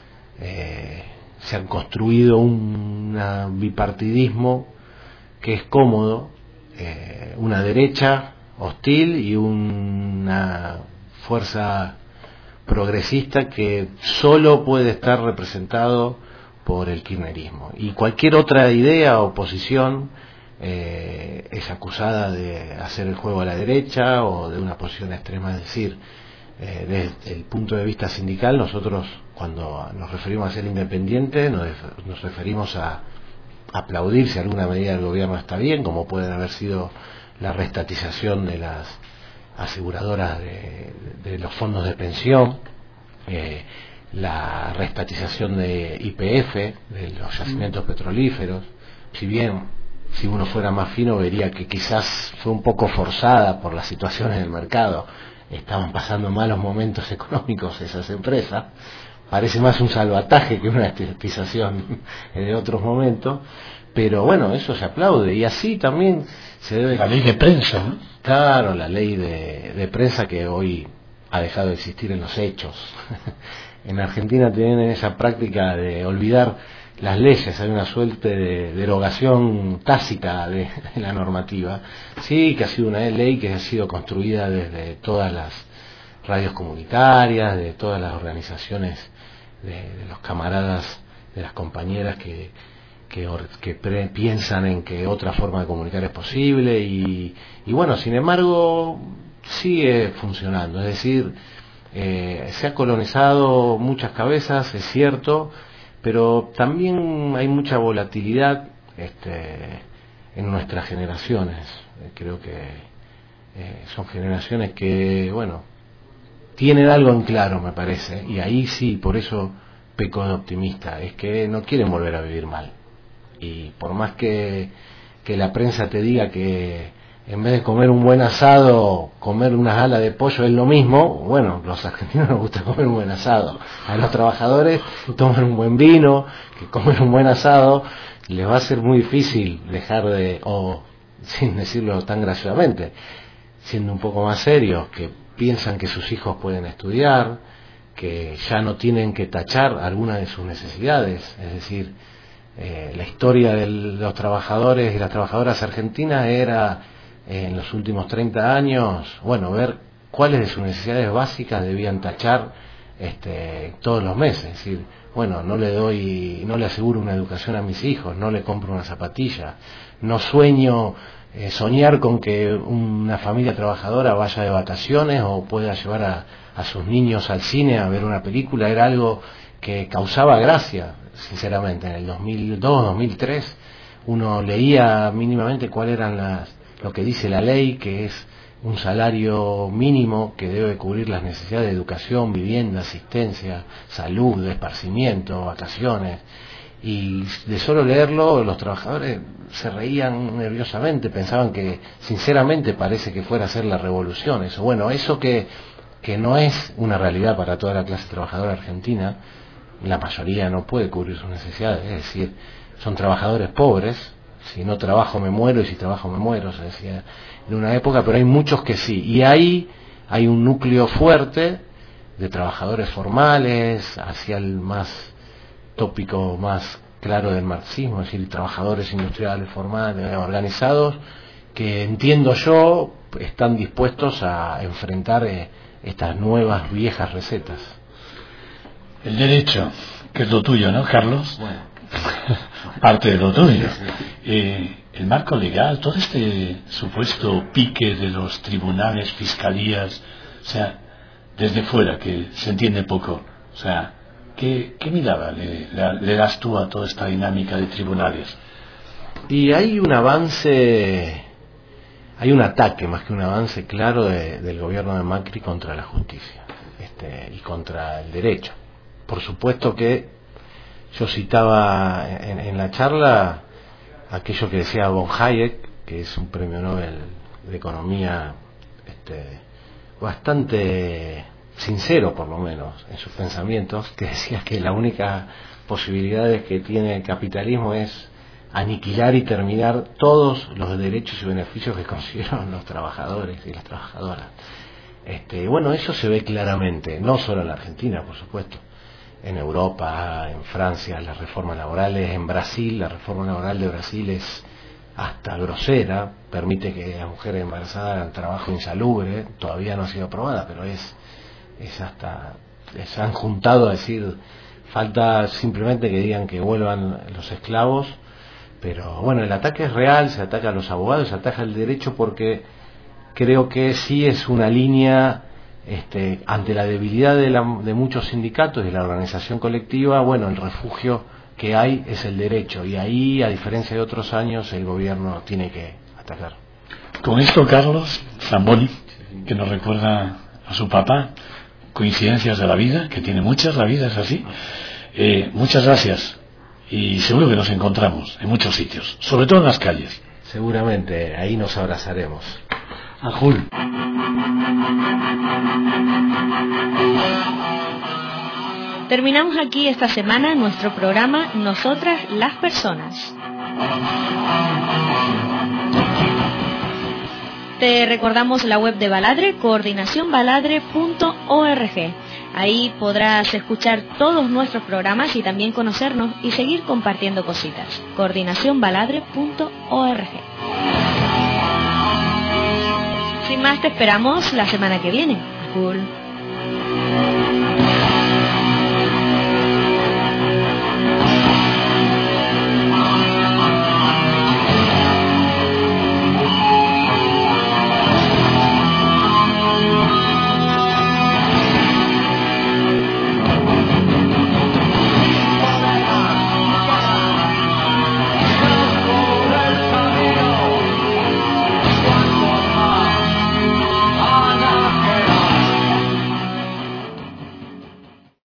se han construido un bipartidismo que es cómodo, una derecha hostil y una fuerza progresista que solo puede estar representado por el kirchnerismo, y cualquier otra idea o posición es acusada de hacer el juego a la derecha o de una posición extrema. Es decir, desde el punto de vista sindical, nosotros cuando nos referimos a ser independientes nos referimos a aplaudir si alguna medida del gobierno está bien, como puede haber sido la reestatización de las aseguradoras de los fondos de pensión, la reestatización de YPF, de los yacimientos petrolíferos. Si uno fuera más fino vería que quizás fue un poco forzada por las situaciones del mercado, estaban pasando malos momentos económicos esas empresas, parece más un salvataje que una estatización de otros momentos, pero bueno, eso se aplaude, y así también se debe... La ley de prensa, ¿no? Claro, la ley de prensa que hoy ha dejado de existir en los hechos. En Argentina tienen esa práctica de olvidar las leyes, hay una suerte de derogación tácita de la normativa. Sí, que ha sido una ley que ha sido construida desde todas las radios comunitarias, de todas las organizaciones de los camaradas, de las compañeras que piensan en que otra forma de comunicar es posible, y bueno, sin embargo sigue funcionando. Es decir, se ha colonizado muchas cabezas, es cierto, pero también hay mucha volatilidad en nuestras generaciones. Creo que son generaciones que, bueno, tienen algo en claro, me parece, y ahí sí, por eso peco de optimista, es que no quieren volver a vivir mal. Y por más que la prensa te diga que en vez de comer un buen asado, comer unas alas de pollo es lo mismo, bueno, los argentinos nos gusta comer un buen asado. A los trabajadores toman un buen vino, que comen un buen asado, les va a ser muy difícil dejar de, o sin decirlo tan graciosamente, siendo un poco más serios, que piensan que sus hijos pueden estudiar, que ya no tienen que tachar alguna de sus necesidades. Es decir, la historia de los trabajadores y las trabajadoras argentinas era, en los últimos 30 años, bueno, ver cuáles de sus necesidades básicas debían tachar todos los meses. Es decir, bueno, no le aseguro una educación a mis hijos, no le compro una zapatilla, no soñar con que una familia trabajadora vaya de vacaciones o pueda llevar a sus niños al cine a ver una película, era algo que causaba gracia, sinceramente. En el 2002, 2003, uno leía mínimamente cuáles eran lo que dice la ley, que es un salario mínimo que debe cubrir las necesidades de educación, vivienda, asistencia, salud, esparcimiento, vacaciones. Y de solo leerlo, los trabajadores se reían nerviosamente, pensaban que sinceramente parece que fuera a ser la revolución. Eso, bueno, eso que no es una realidad para toda la clase trabajadora argentina. La mayoría no puede cubrir sus necesidades, es decir, son trabajadores pobres. Si no trabajo me muero, y si trabajo me muero, se decía en una época, pero hay muchos que sí. Y ahí hay un núcleo fuerte de trabajadores formales, hacia el más tópico más claro del marxismo, es decir, trabajadores industriales formales, organizados, que entiendo yo están dispuestos a enfrentar estas nuevas viejas recetas. El derecho, que es lo tuyo, ¿no, Carlos? Bueno. Parte de lo tuyo. El marco legal, todo este supuesto pique de los tribunales, fiscalías, o sea, desde fuera, que se entiende poco, o sea, ¿qué mirada le das tú a toda esta dinámica de tribunales? Y hay un avance, hay un ataque más que un avance claro del gobierno de Macri contra la justicia y contra el derecho. Por supuesto que yo citaba en la charla aquello que decía von Hayek, que es un premio Nobel de Economía bastante sincero, por lo menos, en sus pensamientos, que decía que la única posibilidad que tiene el capitalismo es aniquilar y terminar todos los derechos y beneficios que consiguieron los trabajadores y las trabajadoras. Bueno, eso se ve claramente, no solo en la Argentina, por supuesto, en Europa, en Francia, las reformas laborales, en Brasil, la reforma laboral de Brasil es hasta grosera, permite que las mujeres embarazadas hagan trabajo insalubre, todavía no ha sido aprobada, pero se han juntado a decir, falta simplemente que digan que vuelvan los esclavos. Pero bueno, el ataque es real, se ataca a los abogados, se ataca al derecho, porque creo que sí es una línea ante la debilidad de muchos sindicatos y la organización colectiva. Bueno, el refugio que hay es el derecho, y ahí, a diferencia de otros años, el gobierno tiene que atacar. Con esto, Carlos Zamboni, que nos recuerda a su papá, coincidencias de la vida, que tiene muchas, la vida es así. Muchas gracias, y seguro que nos encontramos en muchos sitios, sobre todo en las calles. Seguramente, ahí nos abrazaremos. Ajul. Terminamos aquí esta semana nuestro programa Nosotras las Personas. Te recordamos la web de Baladre, coordinacionbaladre.org. Ahí podrás escuchar todos nuestros programas y también conocernos y seguir compartiendo cositas. coordinacionbaladre.org. Sin más, te esperamos la semana que viene. Cool.